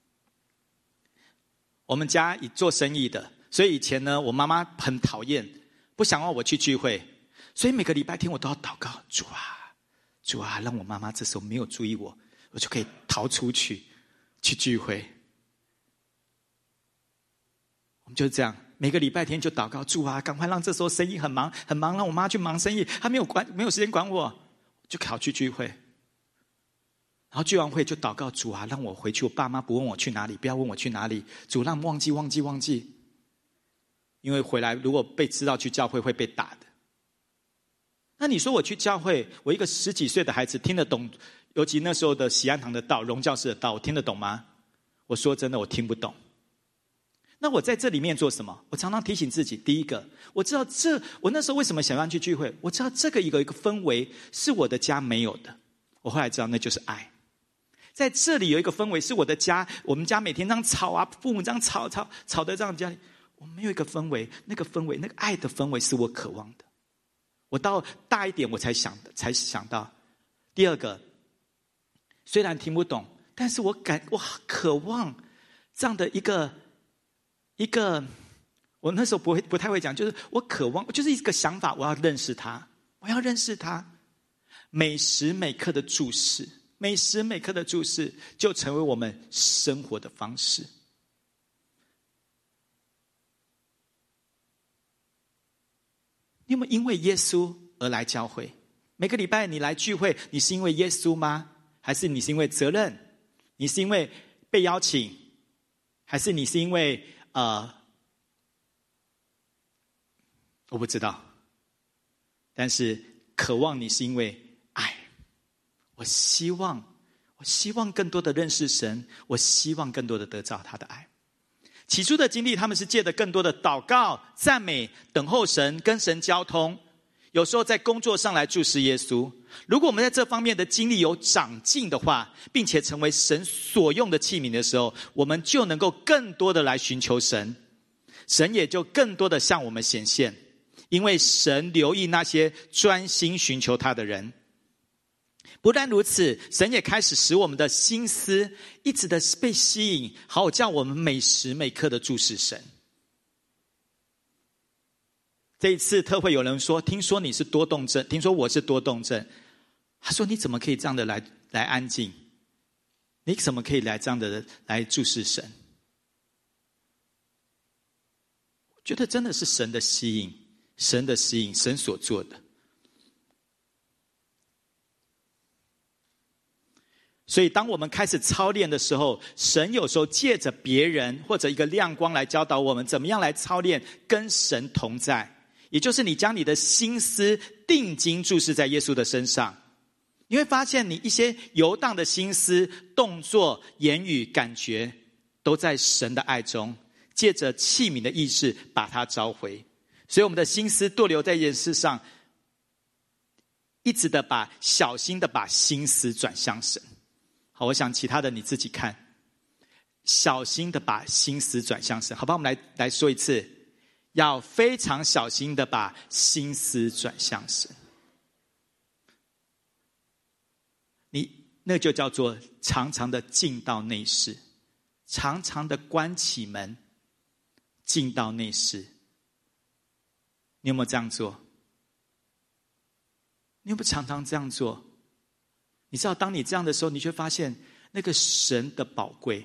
我们家以做生意的，所以以前呢，我妈妈很讨厌，不想让我去聚会，所以每个礼拜天我都要祷告，主啊，主啊，让我妈妈这时候没有注意我，我就可以逃出去去聚会。我们就是这样，每个礼拜天就祷告，主啊，赶快让这时候生意很忙很忙，让我妈去忙生意，她没有管没有时间管我，就跑去聚会。然后聚完会就祷告，主啊，让我回去，我爸妈不问我去哪里，不要问我去哪里，主让忘记忘记忘记。因为回来如果被知道去教会会被打的。那你说我去教会，我一个十几岁的孩子听得懂，尤其那时候的喜安堂的道、荣教士的道，我听得懂吗？我说真的，我听不懂。 那我在这里面做什么？我常常提醒自己，第一个，我知道这我那时候为什么想要去聚会，我知道这个一个一个氛围是我的家没有的，我后来知道那就是爱。在这里有一个氛围是我的家，我们家每天这样吵啊，父母这样吵吵吵的这样家里，我们有一个氛围，那个氛围，那个爱的氛围是我渴望的。我到大一点我才想的，才想到。第二个，虽然听不懂，但是我感我渴望这样的一个一个，我那时候不会不太会讲，就是我渴望，就是一个想法，我要认识他，我要认识他，每时每刻的注视。每时每刻的注视就成为我们生活的方式。你有没有因为耶稣而来教会？每个礼拜你来聚会，你是因为耶稣吗？还是你是因为责任？你是因为被邀请？还是你是因为呃，我不知道。但是渴望你是因为爱。我希望，我希望更多的认识神，我希望更多的得到他的爱。起初的经历，他们是借着更多的祷告、赞美、等候神，跟神交通。有时候在工作上来注视耶稣。如果我们在这方面的经历有长进的话，并且成为神所用的器皿的时候，我们就能够更多的来寻求神，神也就更多的向我们显现。因为神留意那些专心寻求他的人。不但如此，神也开始使我们的心思一直的被吸引，好叫我们每时每刻的注视神。这一次特会有人说，听说你是多动症，听说我是多动症。他说，你怎么可以这样的来来安静？你怎么可以来这样的来注视神？我觉得真的是神的吸引，神的吸引，神所做的。所以当我们开始操练的时候，神有时候借着别人或者一个亮光来教导我们怎么样来操练跟神同在。也就是你将你的心思定睛注视在耶稣的身上，你会发现你一些游荡的心思、动作、言语、感觉都在神的爱中，借着器皿的意识把它召回。所以我们的心思逗留在这件事上，一直的把小心的把心思转向神。好，我想其他的你自己看。小心的把心思转向神，好吧？我们来来说一次，要非常小心的把心思转向神。你那就叫做常常的进到内室，常常的关起门，进到内室。你有没有这样做？你有没有常常这样做？你知道当你这样的时候，你就会发现那个神的宝贵。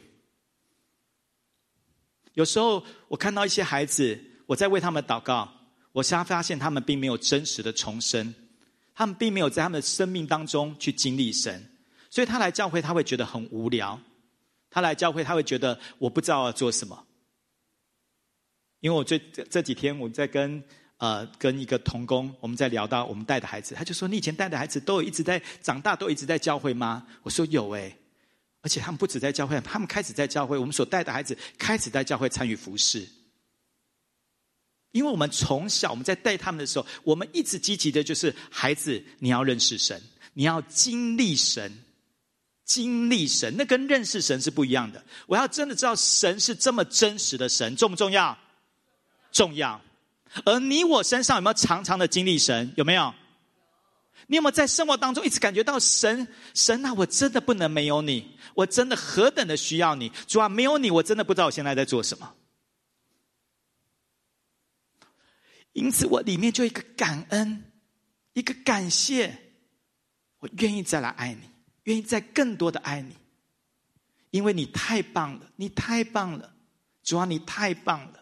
有时候我看到一些孩子，我在为他们祷告，我才发现他们并没有真实的重生，他们并没有在他们的生命当中去经历神，所以他来教会他会觉得很无聊，他来教会他会觉得我不知道要做什么。因为我这这几天我在跟呃，跟一个同工，我们在聊到我们带的孩子，他就说：“你以前带的孩子都有一直在长大，都一直在教会吗？”我说：“有诶，而且他们不止在教会，他们开始在教会，我们所带的孩子开始在教会参与服事。因为我们从小我们在带他们的时候，我们一直积极的就是孩子，你要认识神，你要经历神，经历神，那跟认识神是不一样的。我要真的知道神是这么真实的神，重不重要？重要。而你我身上有没有常常的经历神？有没有？你有没有在生活当中一直感觉到神？神啊，我真的不能没有你，我真的何等的需要你。主啊，没有你，我真的不知道我现在在做什么。因此我里面就一个感恩，一个感谢，我愿意再来爱你，愿意再更多的爱你，因为你太棒了，你太棒了，主啊，你太棒了。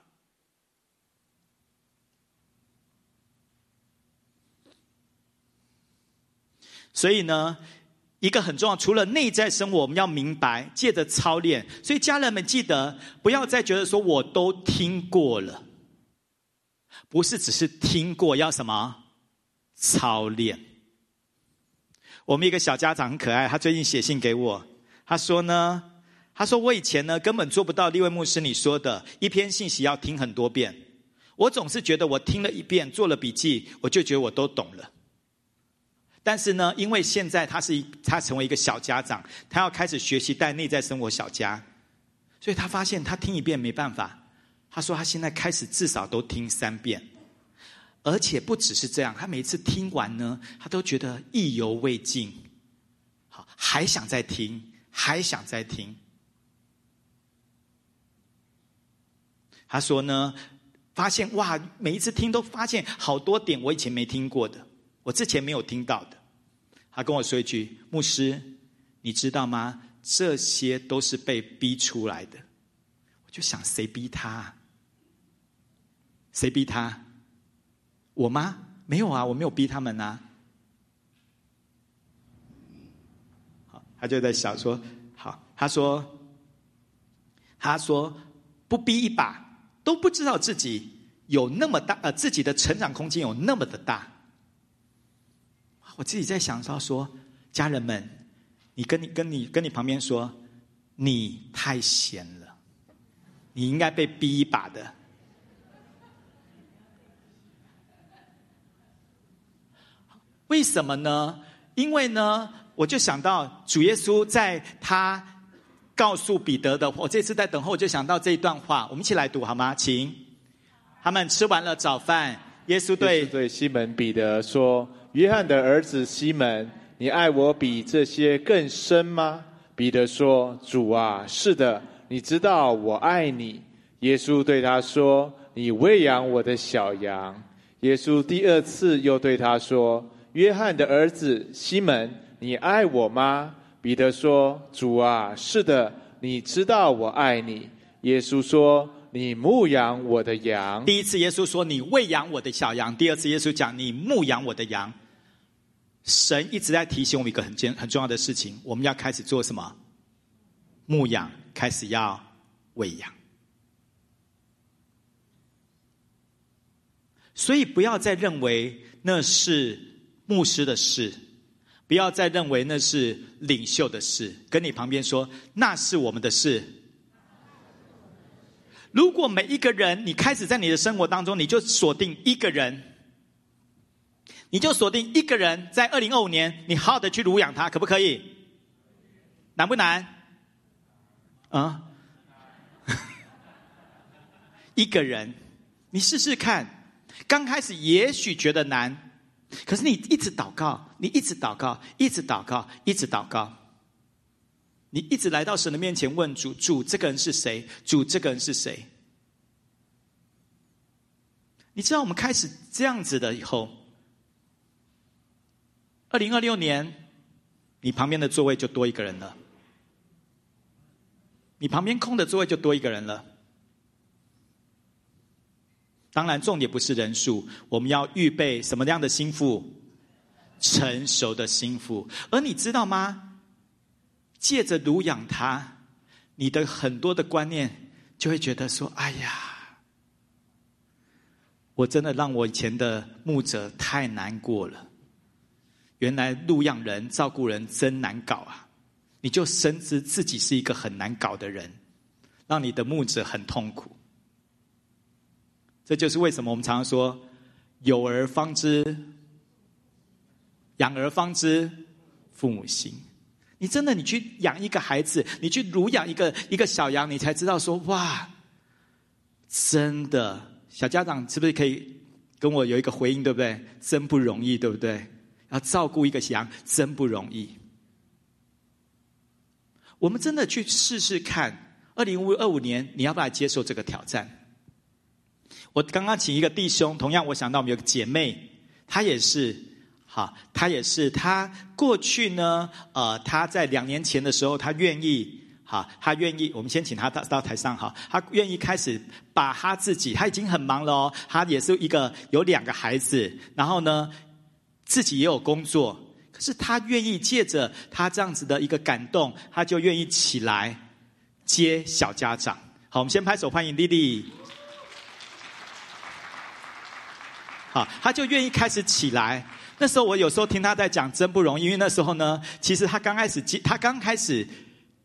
所以呢，一个很重要，除了内在生活，我们要明白，借着操练。所以家人们记得，不要再觉得说我都听过了，不是只是听过，要什么？操练。我们一个小家长很可爱，他最近写信给我，他说呢， 他说我以前呢根本做不到利未牧师你说的一篇信息要听很多遍，我总是觉得我听了一遍做了笔记我就觉得我都懂了。但是呢因为现在他是他成为一个小家长，他要开始学习带内在生活小家，所以他发现他听一遍没办法，他说他现在开始至少都听三遍，而且不只是这样，他每一次听完呢他都觉得意犹未尽，好，还想再听还想再听。他说呢发现哇每一次听都发现好多点我以前没听过的，我之前没有听到的。他跟我说一句，牧师你知道吗，这些都是被逼出来的。我就想谁逼他？谁逼他？我吗？没有啊，我没有逼他们啊。好，他就在想说，好，他说，他说不逼一把都不知道自己有那么大，呃，自己的成长空间有那么的大。我自己在想到说，家人们，你跟你跟你跟你旁边说，你太闲了，你应该被逼一把的。为什么呢？因为呢，我就想到主耶稣在他告诉彼得的，我这次在等候，我就想到这一段话，我们一起来读好吗？请。他们吃完了早饭，耶稣对耶稣对西门彼得说：“约翰的儿子西门，你爱我比这些更深吗？”彼得说：“主啊，是的，你知道我爱你。”耶稣对他说：“你喂养我的小羊。”耶稣第二次又对他说：“约翰的儿子西门，你爱我吗？”彼得说：“主啊，是的，你知道我爱你。”耶稣说：“你牧养我的羊。” 第一次耶稣说你喂养我的小羊，第二次耶稣讲你牧养我的羊。神一直在提醒我们一个很很重要的事情，我们要开始做什么？牧养，开始要喂养。所以不要再认为那是牧师的事，不要再认为那是领袖的事，跟你旁边说那是我们的事。如果每一个人你开始在你的生活当中，你就锁定一个人，你就锁定一个人，在二零二五年你好好的去乳养他，可不可以？难不难？啊，一个人你试试看，刚开始也许觉得难，可是你一直祷告，你一直祷告，一直祷告，一直祷告，你一直来到神的面前问主，主这个人是谁？主这个人是谁？你知道我们开始这样子的以后，二零二六年你旁边的座位就多一个人了，你旁边空的座位就多一个人了。当然重点不是人数，我们要预备什么样的心腹？成熟的心腹。而你知道吗？借着乳养他，你的很多的观念就会觉得说，哎呀，我真的让我以前的牧者太难过了，原来乳养人照顾人真难搞啊。你就深知自己是一个很难搞的人，让你的牧者很痛苦。这就是为什么我们常常说，有儿方知，养儿方知父母心。你真的，你去养一个孩子，你去乳养一个一个小羊，你才知道说，哇，真的，小家长是不是可以跟我有一个回应，对不对？真不容易，对不对？要照顾一个羊，真不容易。我们真的去试试看，二零二五年你要不要来接受这个挑战？我刚刚请一个弟兄，同样我想到我们有个姐妹，她也是，好，她也是，她过去呢，呃，她在两年前的时候，她愿意，好，她愿意，我们先请她到到台上，好，她愿意开始把她自己，她已经很忙了哦，她也是一个有两个孩子，然后呢，自己也有工作，可是她愿意借着她这样子的一个感动，她就愿意起来接小家长。好，我们先拍手欢迎莉莉。好，他就愿意开始起来。那时候我有时候听他在讲真不容易，因为那时候呢，其实他刚开始，他刚开始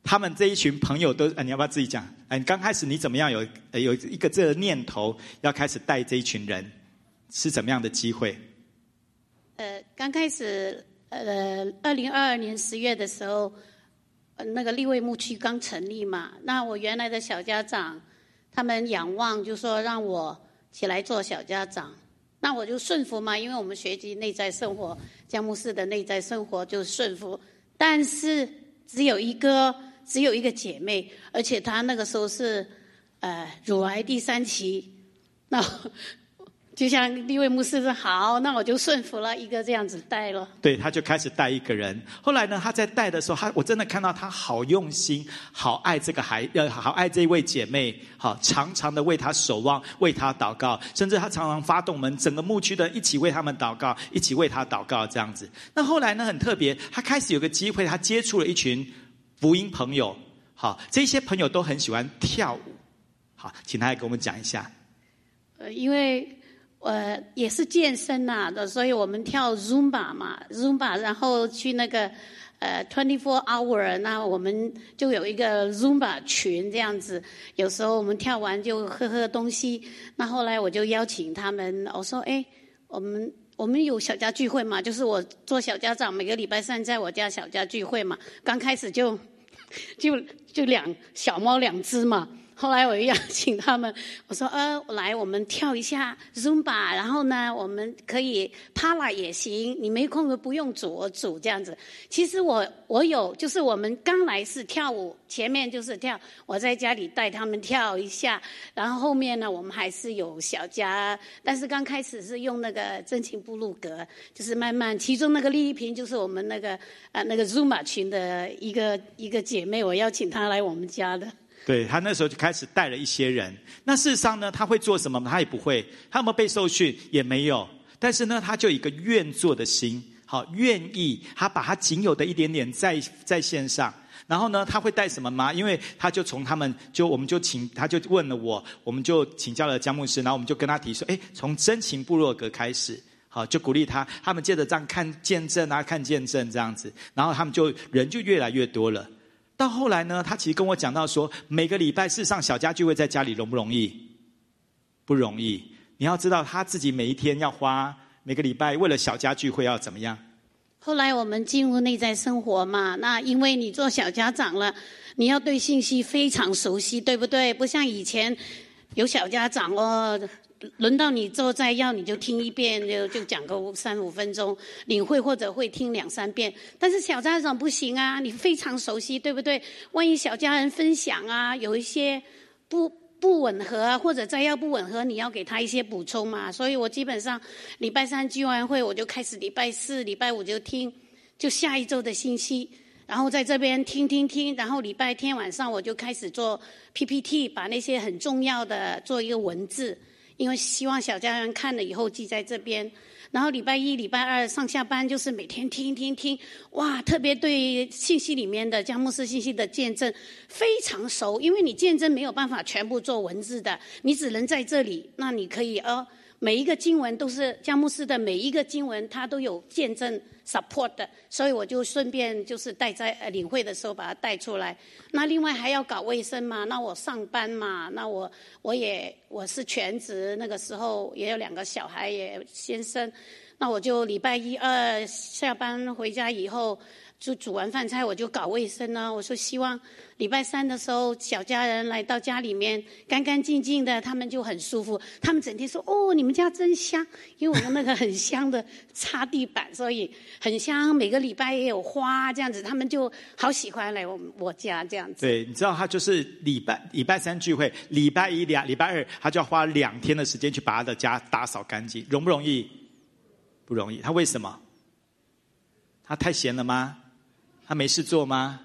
他们这一群朋友都，呃、你要不要自己讲？哎，刚开始你怎么样有呃有一个这个念头，要开始带这一群人，是怎么样的机会？ 呃，刚开始，呃，二零二二年十月的时候，呃，那个立卫牧区刚成立嘛，那我原来的小家长，他们仰望就说让我起来做小家长，那我就顺服嘛，因为我们学习内在生活，江牧师的内在生活就顺服，但是只有一个。只有一个姐妹，而且她那个时候是呃乳癌第三期，那就像立卫牧师说好，那我就顺服了，一个这样子带了。 对，他就开始带一个人。后来呢，他在带的时候，他我真的看到他好用心，好爱这个孩，呃，好爱这一位姐妹，好常常的为她守望，为她祷告，甚至他常常发动我们整个牧区的一起为他们祷告，一起为她祷告这样子。那后来呢，很特别，他开始有个机会，他接触了一群福音朋友，好，这些朋友都很喜欢跳舞，好，请他来跟我们讲一下。 呃，因为呃也是健身呐、啊，所以我们跳 Zumba 嘛 ，Zumba， 然后去那个呃 twenty-four hour， 那我们就有一个 Zumba 群这样子。有时候我们跳完就喝喝东西，那后来我就邀请他们，我说，哎，我们。我们有小家聚会嘛，就是我做小家长，每个礼拜三在我家小家聚会嘛。刚开始就就就两小猫两只嘛，后来我又邀请他们，我说呃，来我们跳一下 Zumba， 然后呢，我们可以 Para 也行，你没空就不用煮，我煮这样子。其实我我有，就是我们刚来是跳舞，前面就是跳，我在家里带他们跳一下，然后后面呢，我们还是有小家，但是刚开始是用那个真情部落格，就是慢慢，其中那个丽丽萍就是我们那个呃那个 Zumba 群的一个一个姐妹，我邀请她来我们家的。 对，他那时候就开始带了一些人。那事实上呢，他会做什么？他也不会。他有没有被受训？也没有。但是呢，他就有一个愿做的心，好，愿意。他把他仅有的一点点在在线上。然后呢，他会带什么吗？因为他就从他们就我们就请他就问了我，我们就请教了江牧师，然后我们就跟他提说，哎，从真情部落格开始。好，就鼓励他，他们接着这样看见证啊，看见证这样子，然后他们就人就越来越多了。到后来呢，他其实跟我讲到说，每个礼拜事实上小家聚会在家里容不容易？不容易。你要知道他自己每一天要花每个礼拜为了小家聚会要怎么样？ 后来我们进入内在生活嘛，那因为你做小家长了，你要对信息非常熟悉，对不对？不像以前有小家长哦，轮到你坐在要你就听一遍，就就讲个三五分钟，领会或者会听两三遍。但是小家长不行啊，你非常熟悉，对不对？万一小家人分享啊，有一些不不吻合啊，或者摘要不吻合，你要给他一些补充嘛。所以我基本上礼拜三聚完会，我就开始礼拜四、礼拜五就听，就下一周的信息。然后在这边听听听，然后礼拜天晚上我就开始做 P P T， 把那些很重要的做一个文字。因为希望小家人看了以后记在这边，然后礼拜一、礼拜二上下班就是每天听听听，哇，特别对信息里面的江牧师信息的见证非常熟，因为你见证没有办法全部做文字的，你只能在这里，那你可以呃每一个经文都是江牧师的每一个经文，它都有见证 support 的，所以我就顺便就是带在呃领会的时候把它带出来。那另外还要搞卫生嘛，那我上班嘛，那我我也我是全职，那个时候也有两个小孩也先生，那我就礼拜一二下班回家以后就煮完饭菜我就搞卫生呢。我说希望礼拜三的时候小家人来到家里面干干净净的，他们就很舒服。他们整天说哦你们家真香，因为我用那个很香的擦地板，所以很香，每个礼拜也有花这样子，他们就好喜欢来我我家这样子。 对，你知道他就是礼拜礼拜三聚会，礼拜一两礼拜二他就要花两天的时间去把他的家打扫干净，容不容易？不容易。他为什么？他太闲了吗？他没事做吗？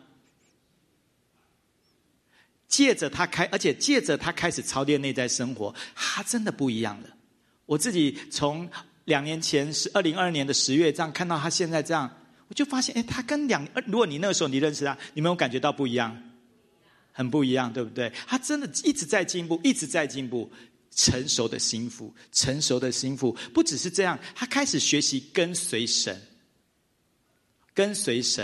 借着他开，而且借着他开始操练内在生活，他真的不一样了。我自己从两年前是二零二二年的十月这样看到他现在这样，我就发现，哎，他跟两如果你那个时候你认识他，你没有感觉到不一样？很不一样，对不对？他真的一直在进步，一直在进步。成熟的心腹，成熟的心腹，不只是这样，他开始学习跟随神，跟随神。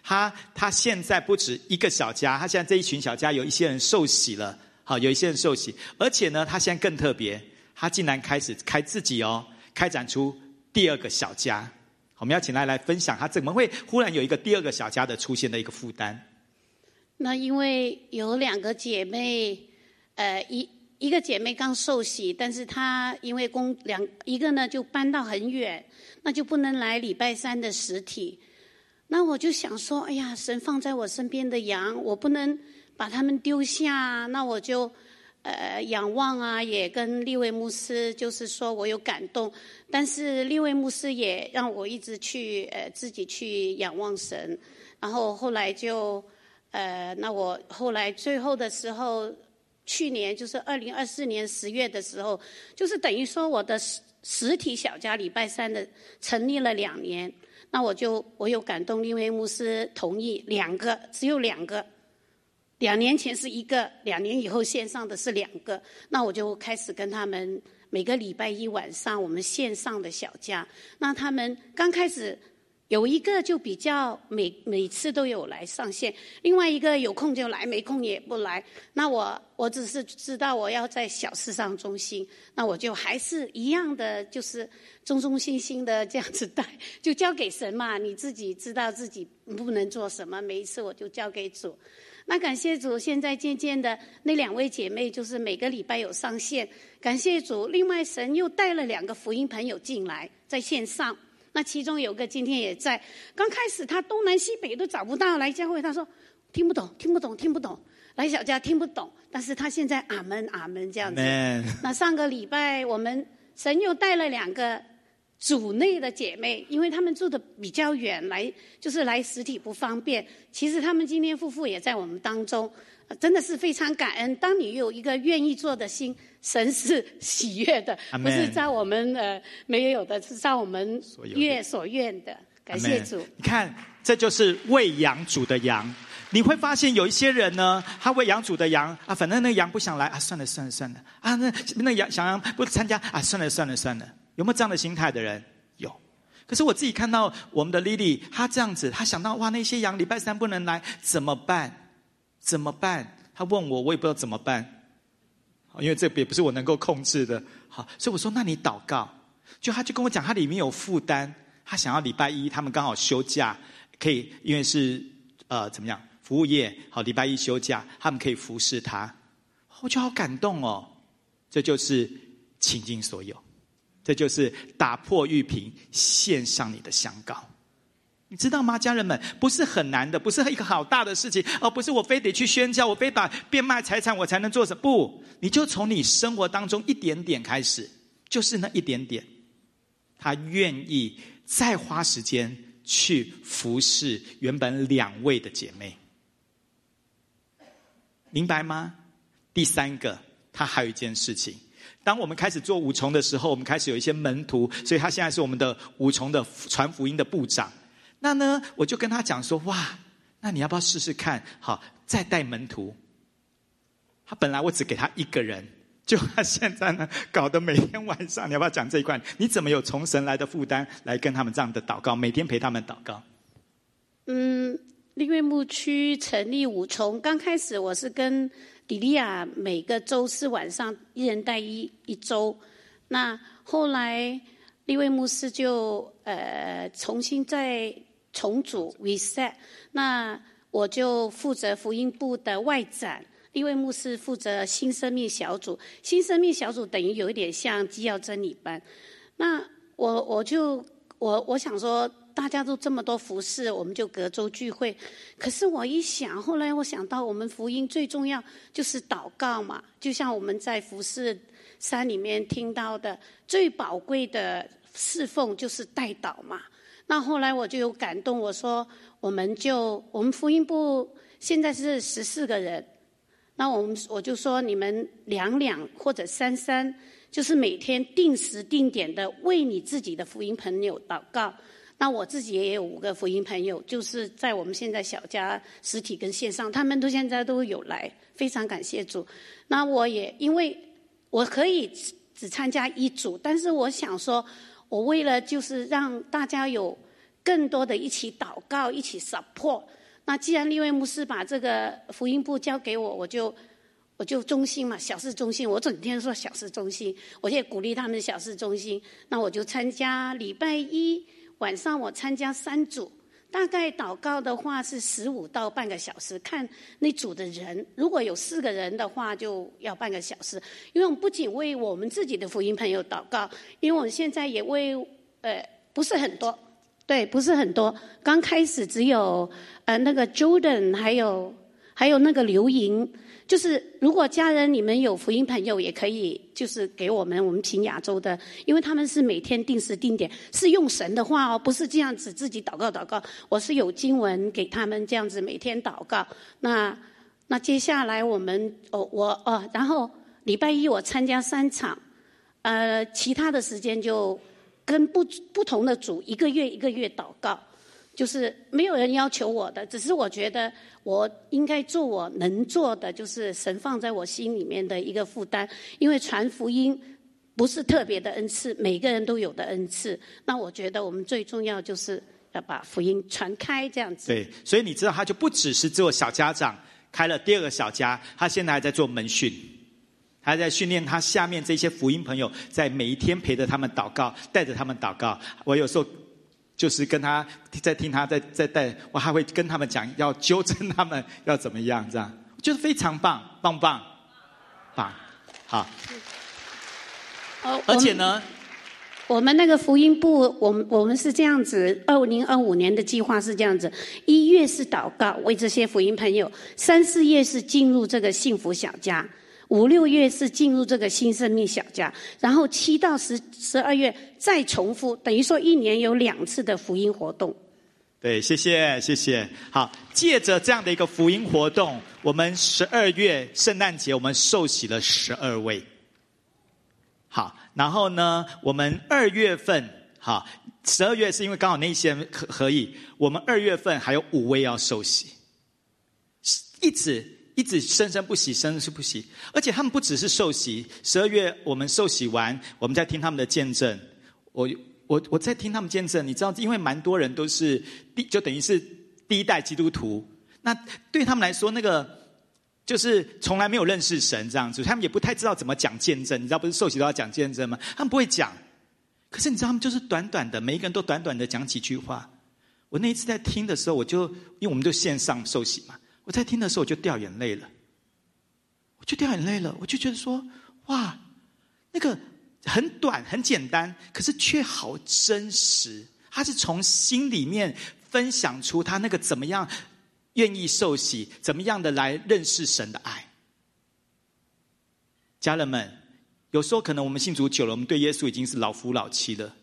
他他现在不止一个小家，他现在这一群小家有一些人受洗了，好，有一些人受洗，而且呢，他现在更特别，他竟然开始开自己哦，开展出第二个小家。我们要请他来分享，他怎么会忽然有一个第二个小家的出现的一个负担？ 那因为有两个姐妹，呃，一一个姐妹刚受洗，但是她因为工两一个呢就搬到很远，那就不能来礼拜三的实体。那我就想说，哎呀，神放在我身边的羊，我不能把他们丢下。那我就呃仰望啊，也跟利未牧师就是说我有感动，但是利未牧师也让我一直去呃自己去仰望神。然后后来就呃，那我后来最后的时候，去年就是二零二四年十月的时候，就是等于说我的实实体小家礼拜三的成立了两年。那我就我有感动，因为牧师同意两个，只有两个。两年前是一个，两年以后线上的是两个。那我就开始跟他们每个礼拜一晚上我们线上的小家。那他们刚开始有一个就比较每每次都有来上线，另外一个有空就来，没空也不来。那我我只是知道我要在小事上忠心，那我就还是一样的，就是忠忠心心的这样子带，就交给神嘛。你自己知道自己不能做什么，每一次我就交给主。那感谢主，现在渐渐的那两位姐妹就是每个礼拜有上线，感谢主。另外神又带了两个福音朋友进来，在线上。那其中有个今天也在，刚开始他东南西北都找不到，来教会他说听不懂听不懂听不懂，来小家听不懂，但是他现在阿门阿门这样子。那上个礼拜我们神又带了两个主内的姐妹，因为他们住的比较远，来就是来实体不方便。其实他们今天夫妇也在我们当中，真的是非常感恩。当你有一个愿意做的心，神是喜悦的，不是照我们呃没有的，是照我们愿所愿的。感谢主。 你看，这就是喂养主的羊。你会发现有一些人呢，他喂养主的羊啊，反正那个羊不想来啊，算了算了算了啊，那那羊小羊不参加啊，算了算了算了。有没有这样的心态的人？有。可是我自己看到我们的 Lily， 她这样子，她想到哇，那些羊礼拜三不能来，怎么办？怎么办？她问我，我也不知道怎么办，因为这也不是我能够控制的。好，所以我说，那你祷告。就她就跟我讲，她里面有负担，她想要礼拜一他们刚好休假，可以因为是呃怎么样服务业，好礼拜一休假，他们可以服侍她。我就好感动哦，这就是倾尽所有。这就是打破玉瓶，献上你的香膏。你知道吗，家人们？不是很难的，不是一个好大的事情，而不是我非得去宣教，我非把变卖财产我才能做什么。不，你就从你生活当中一点点开始，就是那一点点。他愿意再花时间去服侍原本两位的姐妹，明白吗？第三个，他还有一件事情。当我们开始做五重的时候，我们开始有一些门徒，所以他现在是我们的五重的传福音的部长。那呢，我就跟他讲说，哇，那你要不要试试看？好，再带门徒。他本来我只给他一个人，就他现在呢，搞得每天晚上，你要不要讲这一块？你怎么有从神来的负担来跟他们这样的祷告，每天陪他们祷告？ 嗯，利未牧区成立五重，刚开始我是跟迪利亚每个周四晚上一人带一一周，那后来利未牧师就呃重新再重组 reset， 那我就负责福音部的外展，利未牧师负责新生命小组，新生命小组等于有一点像基要真理班，那我我就我我想说。大家都这么多服事，我们就隔周聚会。可是我一想，后来我想到，我们福音最重要就是祷告嘛。就像我们在服事山里面听到的，最宝贵的侍奉就是代祷嘛。那后来我就有感动，我说，我们就我们福音部现在是十四个人，那我们我就说，你们两两或者三三，就是每天定时定点的为你自己的福音朋友祷告。那我自己也有五个福音朋友，就是在我们现在小家实体跟线上，他们都现在都有来，非常感谢主。那我也因为我可以只参加一组，但是我想说，我为了就是让大家有更多的一起祷告，一起 support， 那既然利未牧师把这个福音部交给我，我就我就忠心嘛，小事忠心。我整天说小事忠心，我也鼓励他们小事忠心。那我就参加礼拜一晚上，我参加三组，大概祷告的话是十五到半个小时，看那组的人，如果有四个人的话，就要半个小时。因为我们不仅为我们自己的福音朋友祷告，因为我们现在也为呃不是很多。对，不是很多。刚开始只有呃那个 Jordan， 还有还有那个刘莹。就是如果家人你们有福音朋友，也可以就是给我们我们平亚洲的，因为他们是每天定时定点，是用神的话哦，不是这样子自己祷告祷告。我是有经文给他们这样子每天祷告。那那接下来我们哦我哦，然后礼拜一我参加三场，呃，其他的时间就。跟不不同的组一个月一个月祷告，就是没有人要求我的，只是我觉得我应该做我能做的，就是神放在我心里面的一个负担。因为传福音不是特别的恩赐，每个人都有的恩赐。那我觉得我们最重要就是要把福音传开，这样子。 对，所以你知道他就不只是做小家长，开了第二个小家，他现在还在做门训。还在训练他下面这些福音朋友，在每一天陪着他们祷告，带着他们祷告。我有时候就是跟他在听他在在带，我还会跟他们讲，要纠正他们要怎么样，这样我觉得非常棒，棒不棒？棒，好。 哦， 而且呢， 我们那个福音部，我们我们是这样子，二零二五年的计划是这样子：一月是祷告，为这些福音朋友；三四月是进入这个幸福小家。五六月是进入这个新生命小家，然后七到十十二月再重复，等于说一年有两次的福音活动。 对，谢谢谢谢。好，借着这样的一个福音活动，我们十二月圣诞节我们受洗了十二位。好，然后呢，我们二月份，好，十二月是因为刚好那些人可可以，我们二月份还有五位要受洗，一直。一直生生不息，生生不息，而且他们不只是受洗。十二月我们受洗完，我们在听他们的见证。我我我在听他们见证，你知道，因为蛮多人都是第，就等于是第一代基督徒。那对他们来说，那个就是从来没有认识神这样子，他们也不太知道怎么讲见证。你知道，不是受洗都要讲见证吗？他们不会讲。可是你知道，他们就是短短的，每一个人都短短的讲几句话。我那一次在听的时候，我就因为我们就线上受洗嘛。我在听的时候我就掉眼泪了，我就掉眼泪了，我就觉得说，哇，那个很短很简单，可是却好真实。他是从心里面分享出他那个怎么样愿意受洗，怎么样的来认识神的爱。家人们，有时候可能我们信主久了，我们对耶稣已经是老夫老妻了，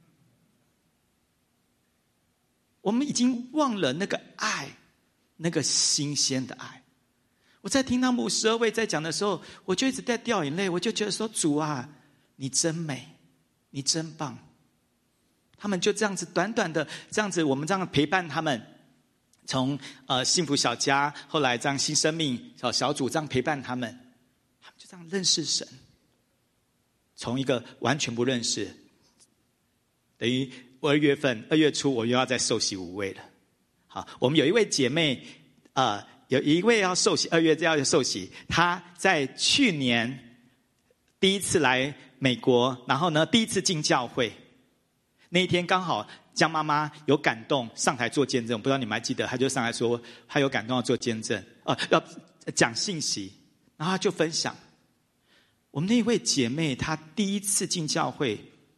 我们已经忘了那个爱。那个新鲜的爱。我在听他们十二位在讲的时候，我就一直在掉眼泪，我就觉得说，主啊，你真美，你真棒。他们就这样子短短的这样子，我们这样陪伴他们，从呃幸福小家，后来这样新生命小小组这样陪伴他们，他们就这样认识神。从一个完全不认识，等于二月份二月初我又要再受洗五位了。好，我们有一位姐妹，呃，有一位要受洗，二月要受洗。她在去年第一次来美国，然后呢，第一次进教会。那一天刚好江妈妈有感动，上台做见证。不知道你们还记得，她就上来说，她有感动要做见证，呃，要讲信息，然后她就分享。我们那一位姐妹，她第一次进教会，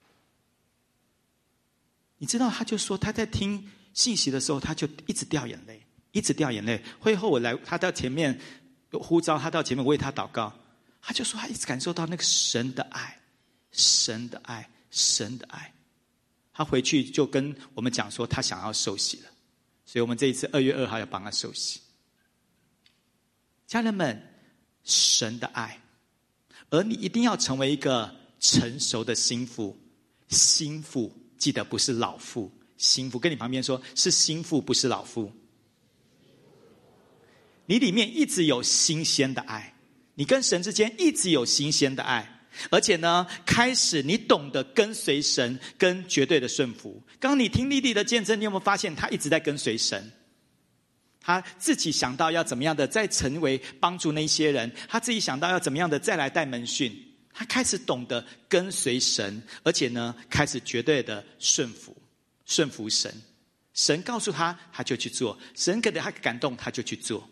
你知道，她就说她在听信息的时候，他就一直掉眼泪，一直掉眼泪。会后我来，他到前面呼召，他到前面为他祷告，他就说他一直感受到那个神的爱，神的爱，神的爱。他回去就跟我们讲说，他想要受洗了，所以我们这一次二月二号要帮他受洗。家人们，神的爱，而你一定要成为一个成熟的心腹，心腹记得不是老妇。心腹，跟你旁边说，是心腹，不是老妇。你里面一直有新鲜的爱，你跟神之间一直有新鲜的爱，而且呢，开始你懂得跟随神，跟绝对的顺服。刚刚你听莉莉的见证，你有没有发现她一直在跟随神？ 他自己想到要怎么样的再成为帮助那些人，他自己想到要怎么样的再来带门训，他开始懂得跟随神，而且呢开始绝对的顺服顺服神。神告诉他他就去做，神给他感动他就去做。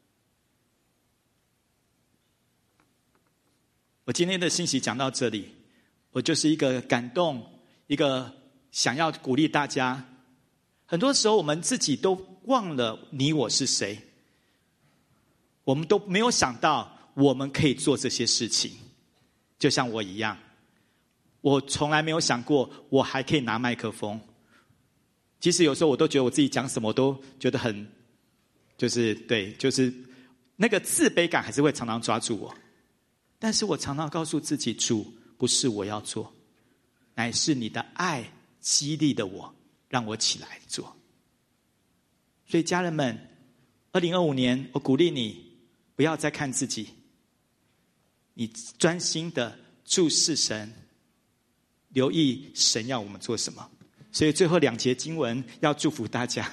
我今天的信息讲到这里，我就是一个感动，一个想要鼓励大家。很多时候我们自己都忘了你我是谁，我们都没有想到我们可以做这些事情。就像我一样，我从来没有想过我还可以拿麦克风。其实有时候我都觉得我自己讲什么我都觉得很就是对就是那个自卑感还是会常常抓住我。但是我常常告诉自己，主，不是我要做，乃是你的爱激励的我，让我起来做。所以家人们，二零二五年我鼓励你不要再看自己，你专心的注视神，留意神要我们做什么。所以最后两节经文要祝福大家。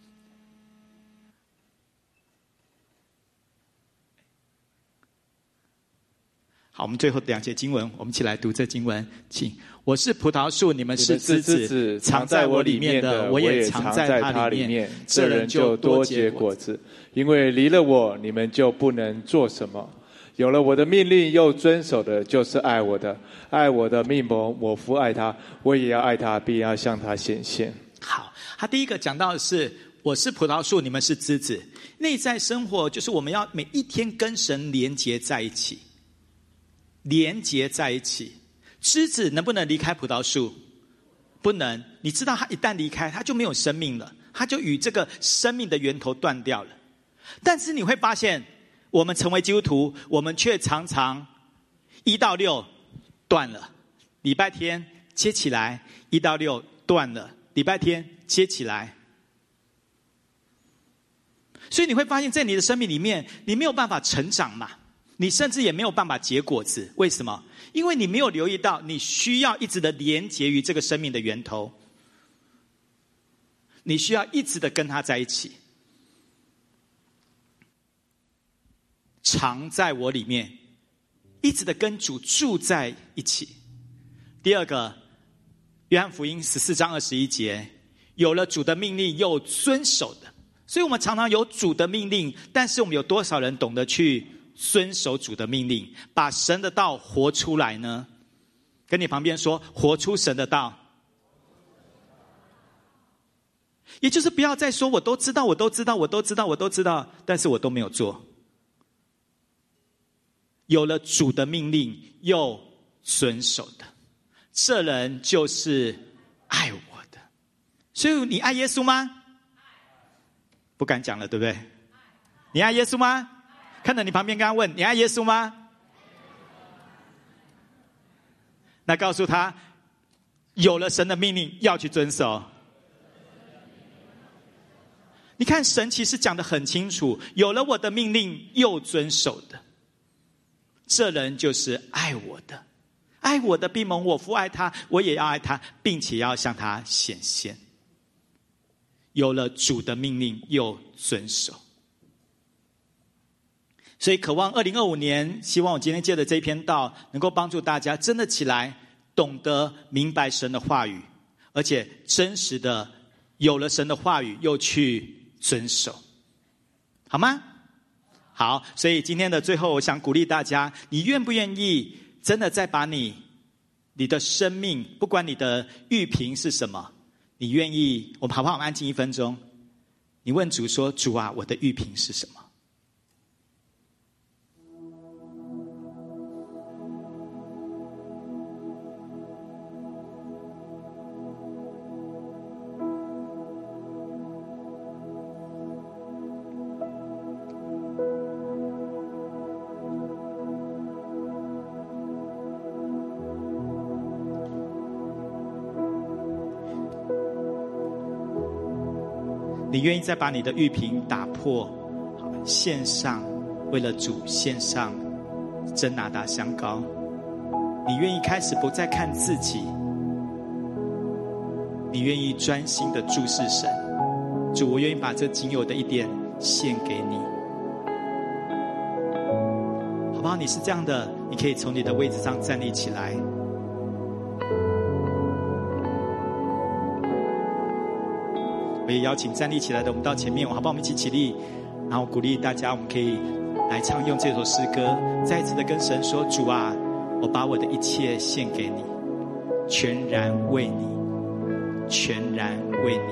好，我们最后两节经文，我们一起来读这经文，请。我是葡萄树，你们是枝子，藏在我里面的，我也藏在他里面， 这人就多结果子。因为离了我，你们就不能做什么。有了我的命令又遵守的，就是爱我的。爱我的密谋，我父爱他，我也要爱他，必要向他显现。 好，他第一个讲到的是，我是葡萄树，你们是枝子。内在生活就是我们要每一天跟神连结在一起。连结在一起，枝子能不能离开葡萄树？不能。你知道它一旦离开，它就没有生命了，它就与这个生命的源头断掉了。但是你会发现，我们成为基督徒，我们却常常一到六断了，礼拜天接起来，一到六断了，礼拜天接起来。所以你会发现在你的生命里面，你没有办法成长嘛，你甚至也没有办法结果子。为什么？因为你没有留意到你需要一直的连结于这个生命的源头，你需要一直的跟他在一起，常在我里面，一直的跟主住在一起。第二个，约翰福音十四章二十一节，有了主的命令又遵守的。所以我们常常有主的命令，但是我们有多少人懂得去遵守主的命令，把神的道活出来呢？跟你旁边说，活出神的道。也就是不要再说我都知道我都知道我都知道我都知道，但是我都没有做。有了主的命令又遵守的，这人就是爱我的。所以你爱耶稣吗？不敢讲了，对不对？你爱耶稣吗？看着你旁边，刚刚问你爱耶稣吗？那告诉他，有了神的命令要去遵守。你看神其实讲得很清楚，有了我的命令又遵守的，这人就是爱我的。爱我的必蒙我父爱他，我也要爱他，并且要向他显现。有了主的命令又遵守。所以渴望二零二五年，希望我今天借的这篇道能够帮助大家真的起来懂得明白神的话语，而且真实的有了神的话语又去遵守，好吗？好，所以今天的最后我想鼓励大家，你愿不愿意真的再把你你的生命，不管你的预评是什么，你愿意，我们好不好？我们安静一分钟，你问主说，主啊，我的预评是什么？你愿意再把你的预评打破，献上，为了主献上真拿达香膏。你愿意开始不再看自己，你愿意专心的注视神。主，我愿意把这仅有的一点献给你。好不好？你是这样的，你可以从你的位置上站立起来。我也邀请站立起来的我们到前面，好不好？我们一起起立，然后鼓励大家，我们可以来唱用这首诗歌，再一次的跟神说：主啊，我把我的一切献给你，全然为你，全然为你。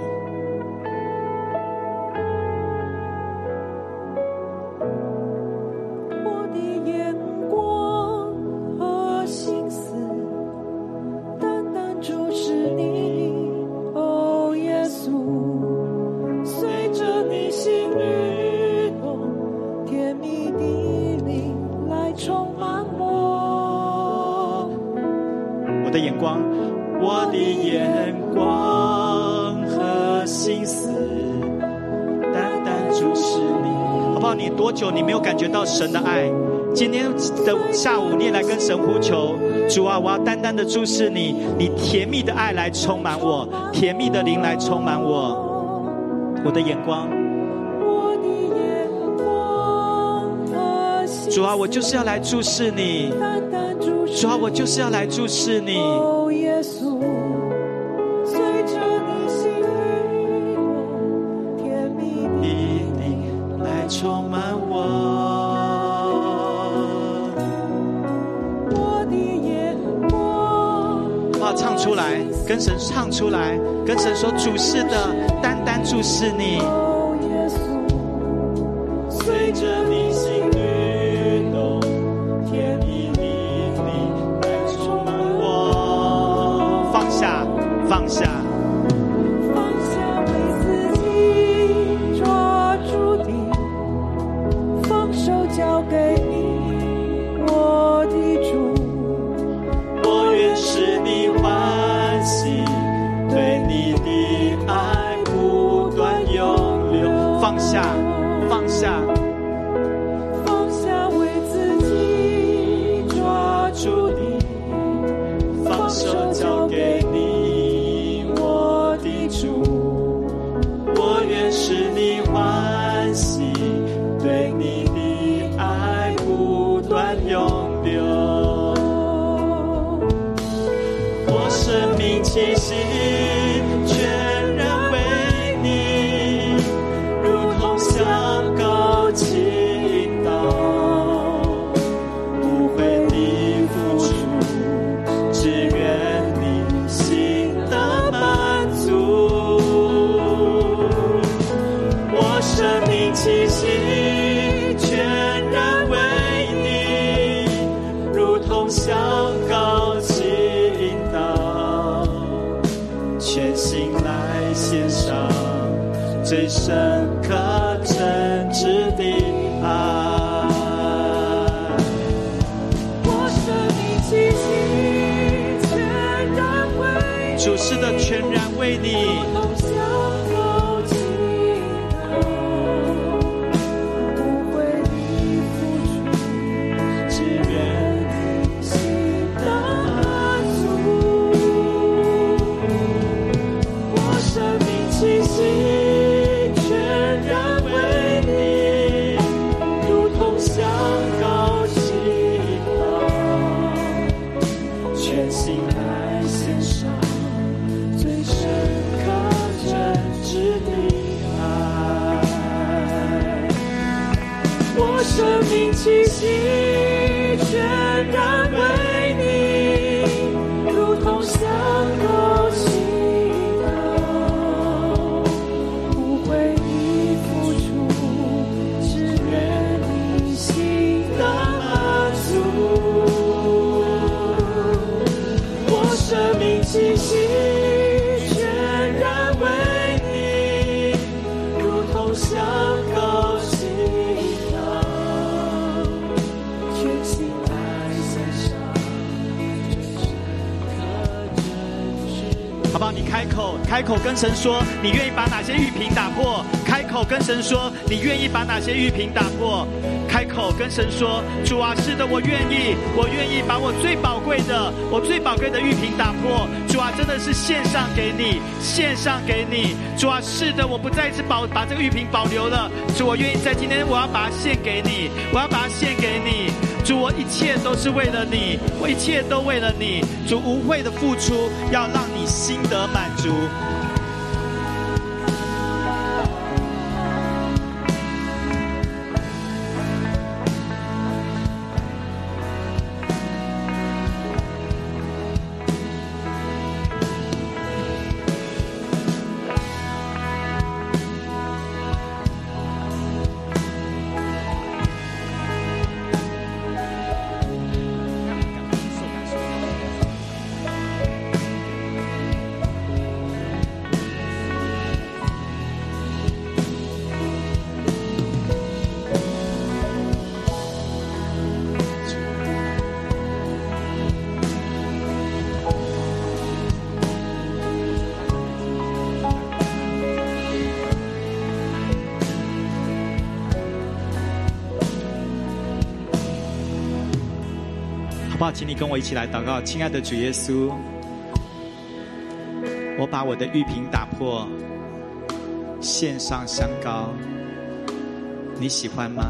我的眼光和心思单单注视你，哦耶稣，随着你心律动，甜蜜的灵来充满我。 我的眼光，我的眼光和心思单单注视你。好不好？你多久你没有感觉到神的爱？今天的下午你也来跟神呼求，主啊，我要单单的注视你，你甜蜜的爱来充满我，甜蜜的灵来充满我。我的眼光， 我的眼光和心思主啊，我就是要来注视你， 单单注视主啊，我就是要来注视你。 哦耶稣，随着你心律动，甜蜜的灵来充满我。 我的眼光， 好不好？唱出来，跟神唱出来，跟神说：主是的，单单注视你。 哦耶稣， 随着你心律动，甜蜜的灵来充满我。放下，放下， 放下为自己抓住的，放手交给你，我的主。 我愿使你欢喜，对你的爱不断永留。放下，放下， 放下为自己抓住的， 放手交给你，我的主。我愿使你欢喜，对你的爱不断永留。我生命气息全然为你，如同香膏倾倒，不悔的付出，只愿你心的满足。我生命气息全然为你，如同香膏倾倒，全心来献上最深刻真挚的爱。 我生命气息全然为你， 主是的，全然为你。 如同香膏倾倒，不悔的付出， 只愿你心的满足。 我生命气息全然为你，如同香膏倾倒，全心来献上最深刻真挚的爱。我生命气息全然为你，如同香膏倾倒， 不悔的付出，只愿你心的满足。我生命气息全然为你，如同香膏倾倒，全心来献上最深刻真挚。好不好？你开口，开口跟神说，你愿意把哪些玉瓶打破？开开口跟神说，你愿意把哪些玉瓶打破？开口跟神说，主啊，是的，我愿意，我愿意把我最宝贵的，我最宝贵的玉瓶打破。主啊，真的是献上给你，献上给你。主啊，是的，我不再是保把这个玉瓶保留了。主，我愿意在今天，我要把它献给你，我要把它献给你。主，我一切都是为了你，我一切都为了你。主，无悔的付出，要让你心得满足。好不好？请你跟我一起来祷告。亲爱的主耶稣，我把我的玉瓶打破，献上香膏，你喜欢吗？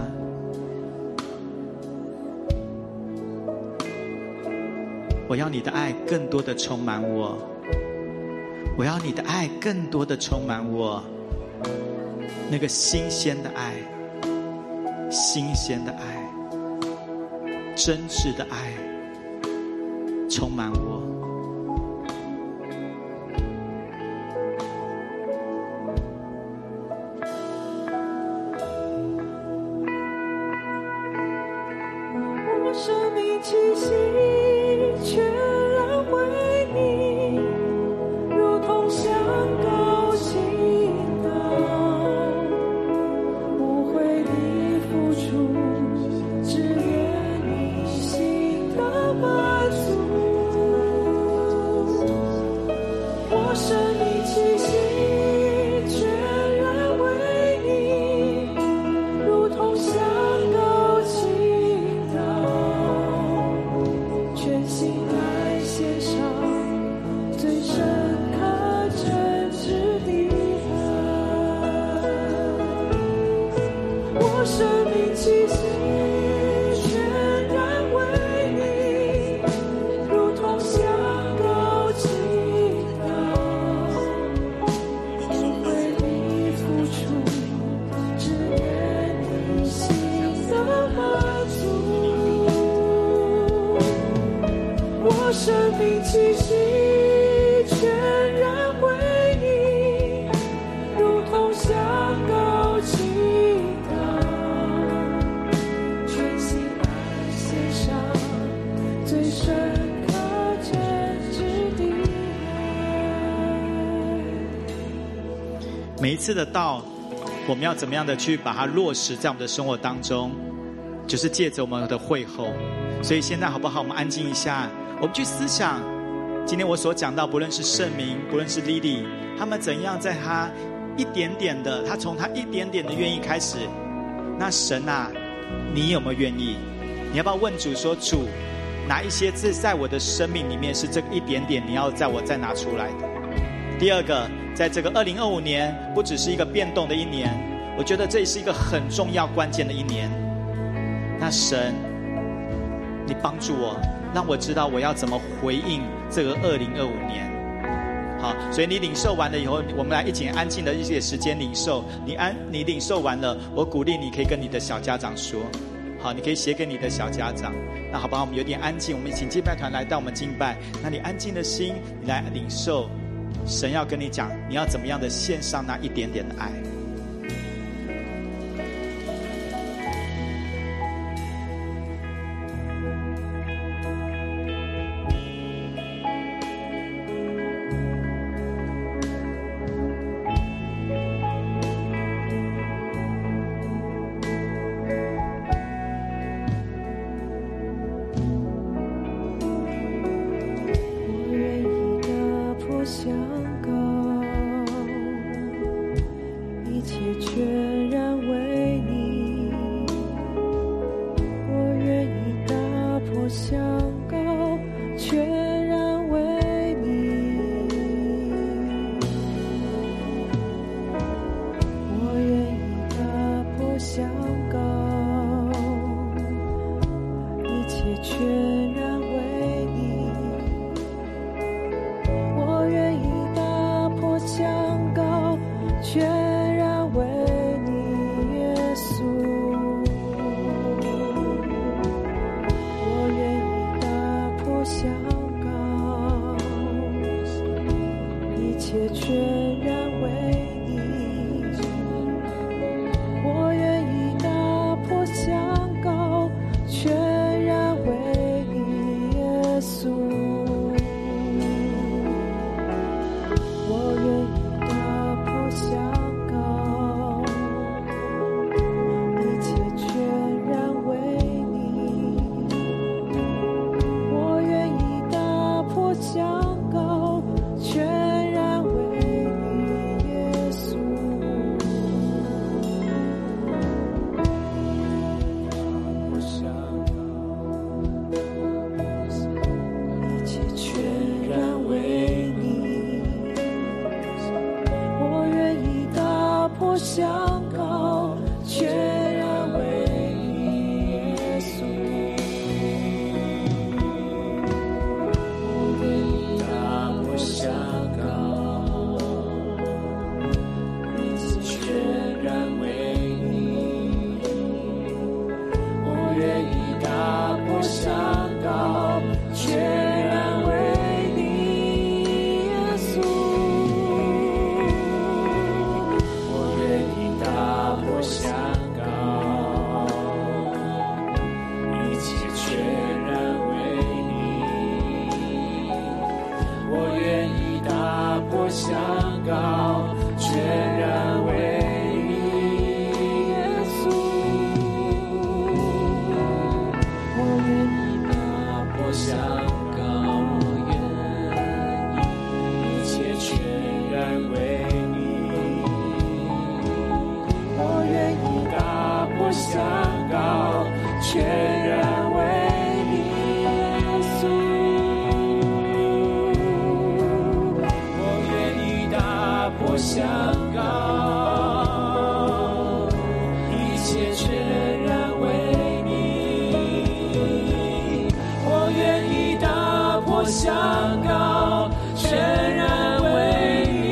我要你的爱更多的充满我，我要你的爱更多的充满我，那个新鲜的爱，新鲜的爱，真挚的爱充满我。 我生命气息全然为你，如同香膏倾倒，不为你付出，只愿你心的满足。我生命气息全然为你，如同香膏倾倒，全心爱献上最深刻真挚的爱。我生命气息全然为你，如同香膏倾倒，不为你付出，只愿你心的满足。我生命气息全然为你，如同香膏倾倒，全心爱献上最深刻真挚的爱。 每一次的道，我们要怎么样的去把它落实在我们的生活当中，就是借着我们的会后。所以现在好不好，我们安静一下，我们去思想今天我所讲到，不论是圣明，不论是 Lily， 他们怎样在他一点点的，他从他一点点的愿意开始。那神啊，你有没有愿意？你要不要问主说，主，哪一些字在我的生命里面是这个一点点，你要在我再拿出来的？第二个，在这个二零二五年，不只是一个变动的一年，我觉得这也是一个很重要关键的一年。那神，你帮助我，让我知道我要怎么回应这个二零二五年。好，所以你领受完了以后，我们来一起安静的一些时间领受。你安，你领受完了，我鼓励你可以跟你的小家长说，好，你可以写给你的小家长。那好不好？我们有点安静，我们请敬拜团来带我们敬拜。那你安静的心，你来领受神要跟你讲，你要怎么样的献上那一点点的爱。 香膏，一全然为你耶稣。我愿意打破香膏，一切全然为你。我愿意打破香膏，全然为你。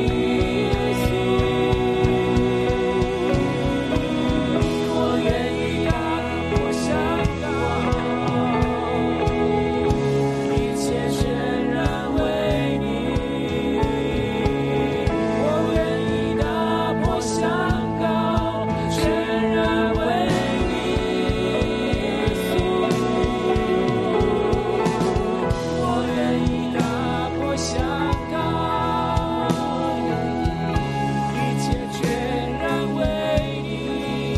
我愿意打破香膏，一切全然为你。我愿意打破香膏，全然为你。我愿意打破香膏，一切全然为你。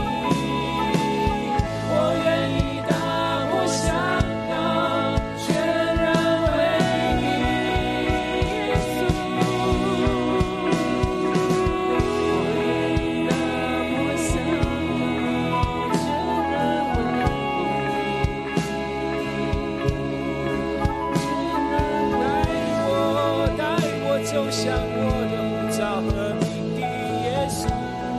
我愿意打破香膏，全然为你。耶稣，我愿意打破香膏，全然为你。带我，带我走向我的呼召和命的耶稣，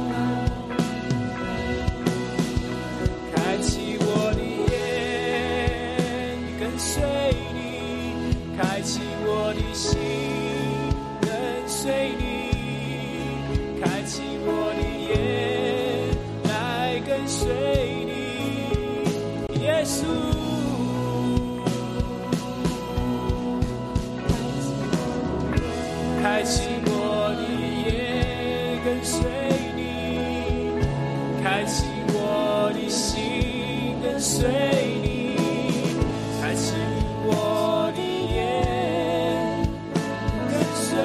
开启我的眼，跟随你；开启我的心，跟随你；开启我的眼，来跟随你，耶稣。开启我的眼，跟随你；开启我的心，跟随你；开启我的眼，跟随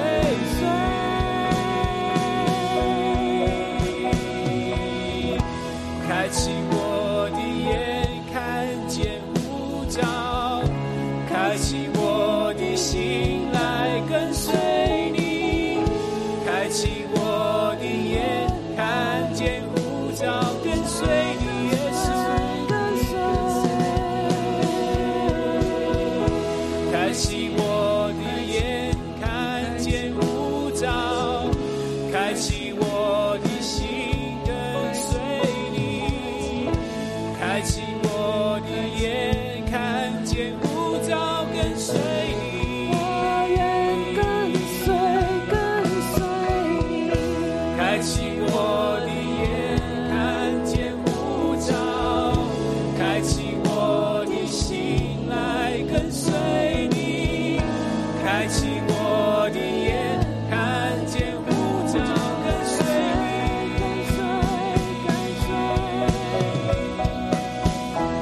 你；开启我的眼，看见呼召；开启我的心，来跟随你。开启我的眼，看见呼召，跟随你，耶稣。开启我的眼，看见呼召，开启我的心，跟随你。开启我的眼，看见呼召，跟随你。我愿跟随，跟随你。开启我的眼，看见呼召，开启我的心，来跟随你。开启我的眼，看见呼召，跟随你。跟随，跟随。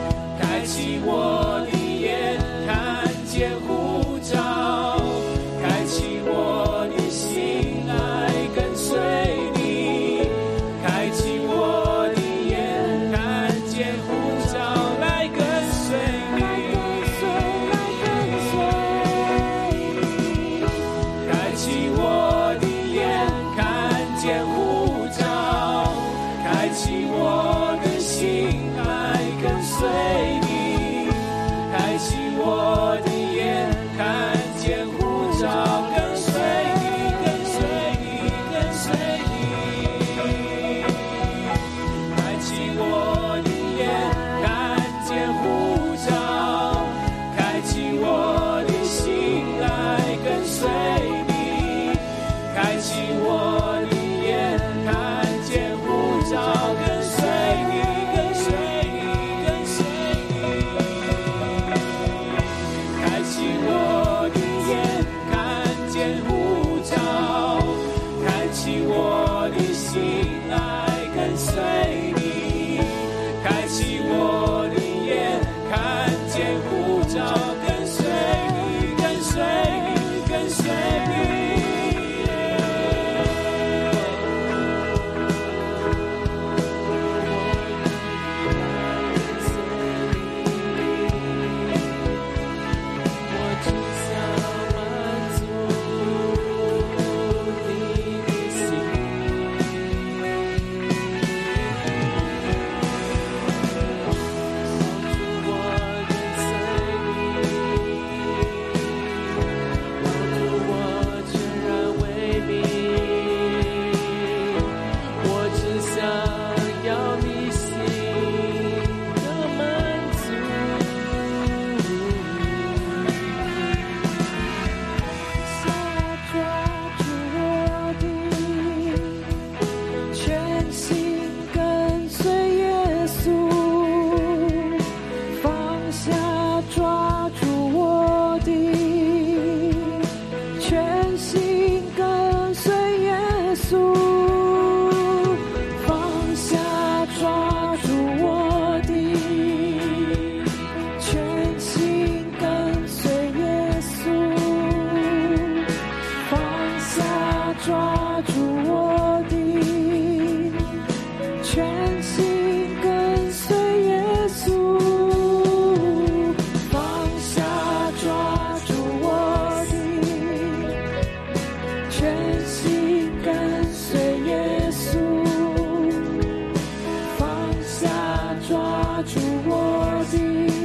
住我的，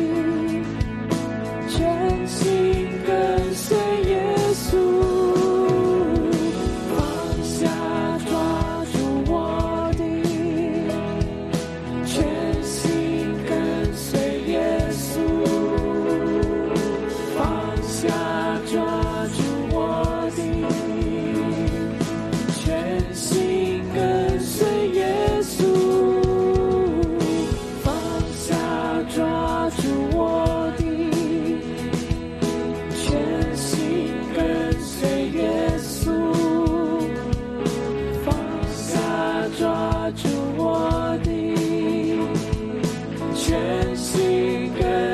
全心跟随耶稣，放下抓住我的，全心跟随耶稣，放下抓住我的，全心跟随耶稣，放下抓住我的，全心跟随耶稣，放下抓住我的，全心跟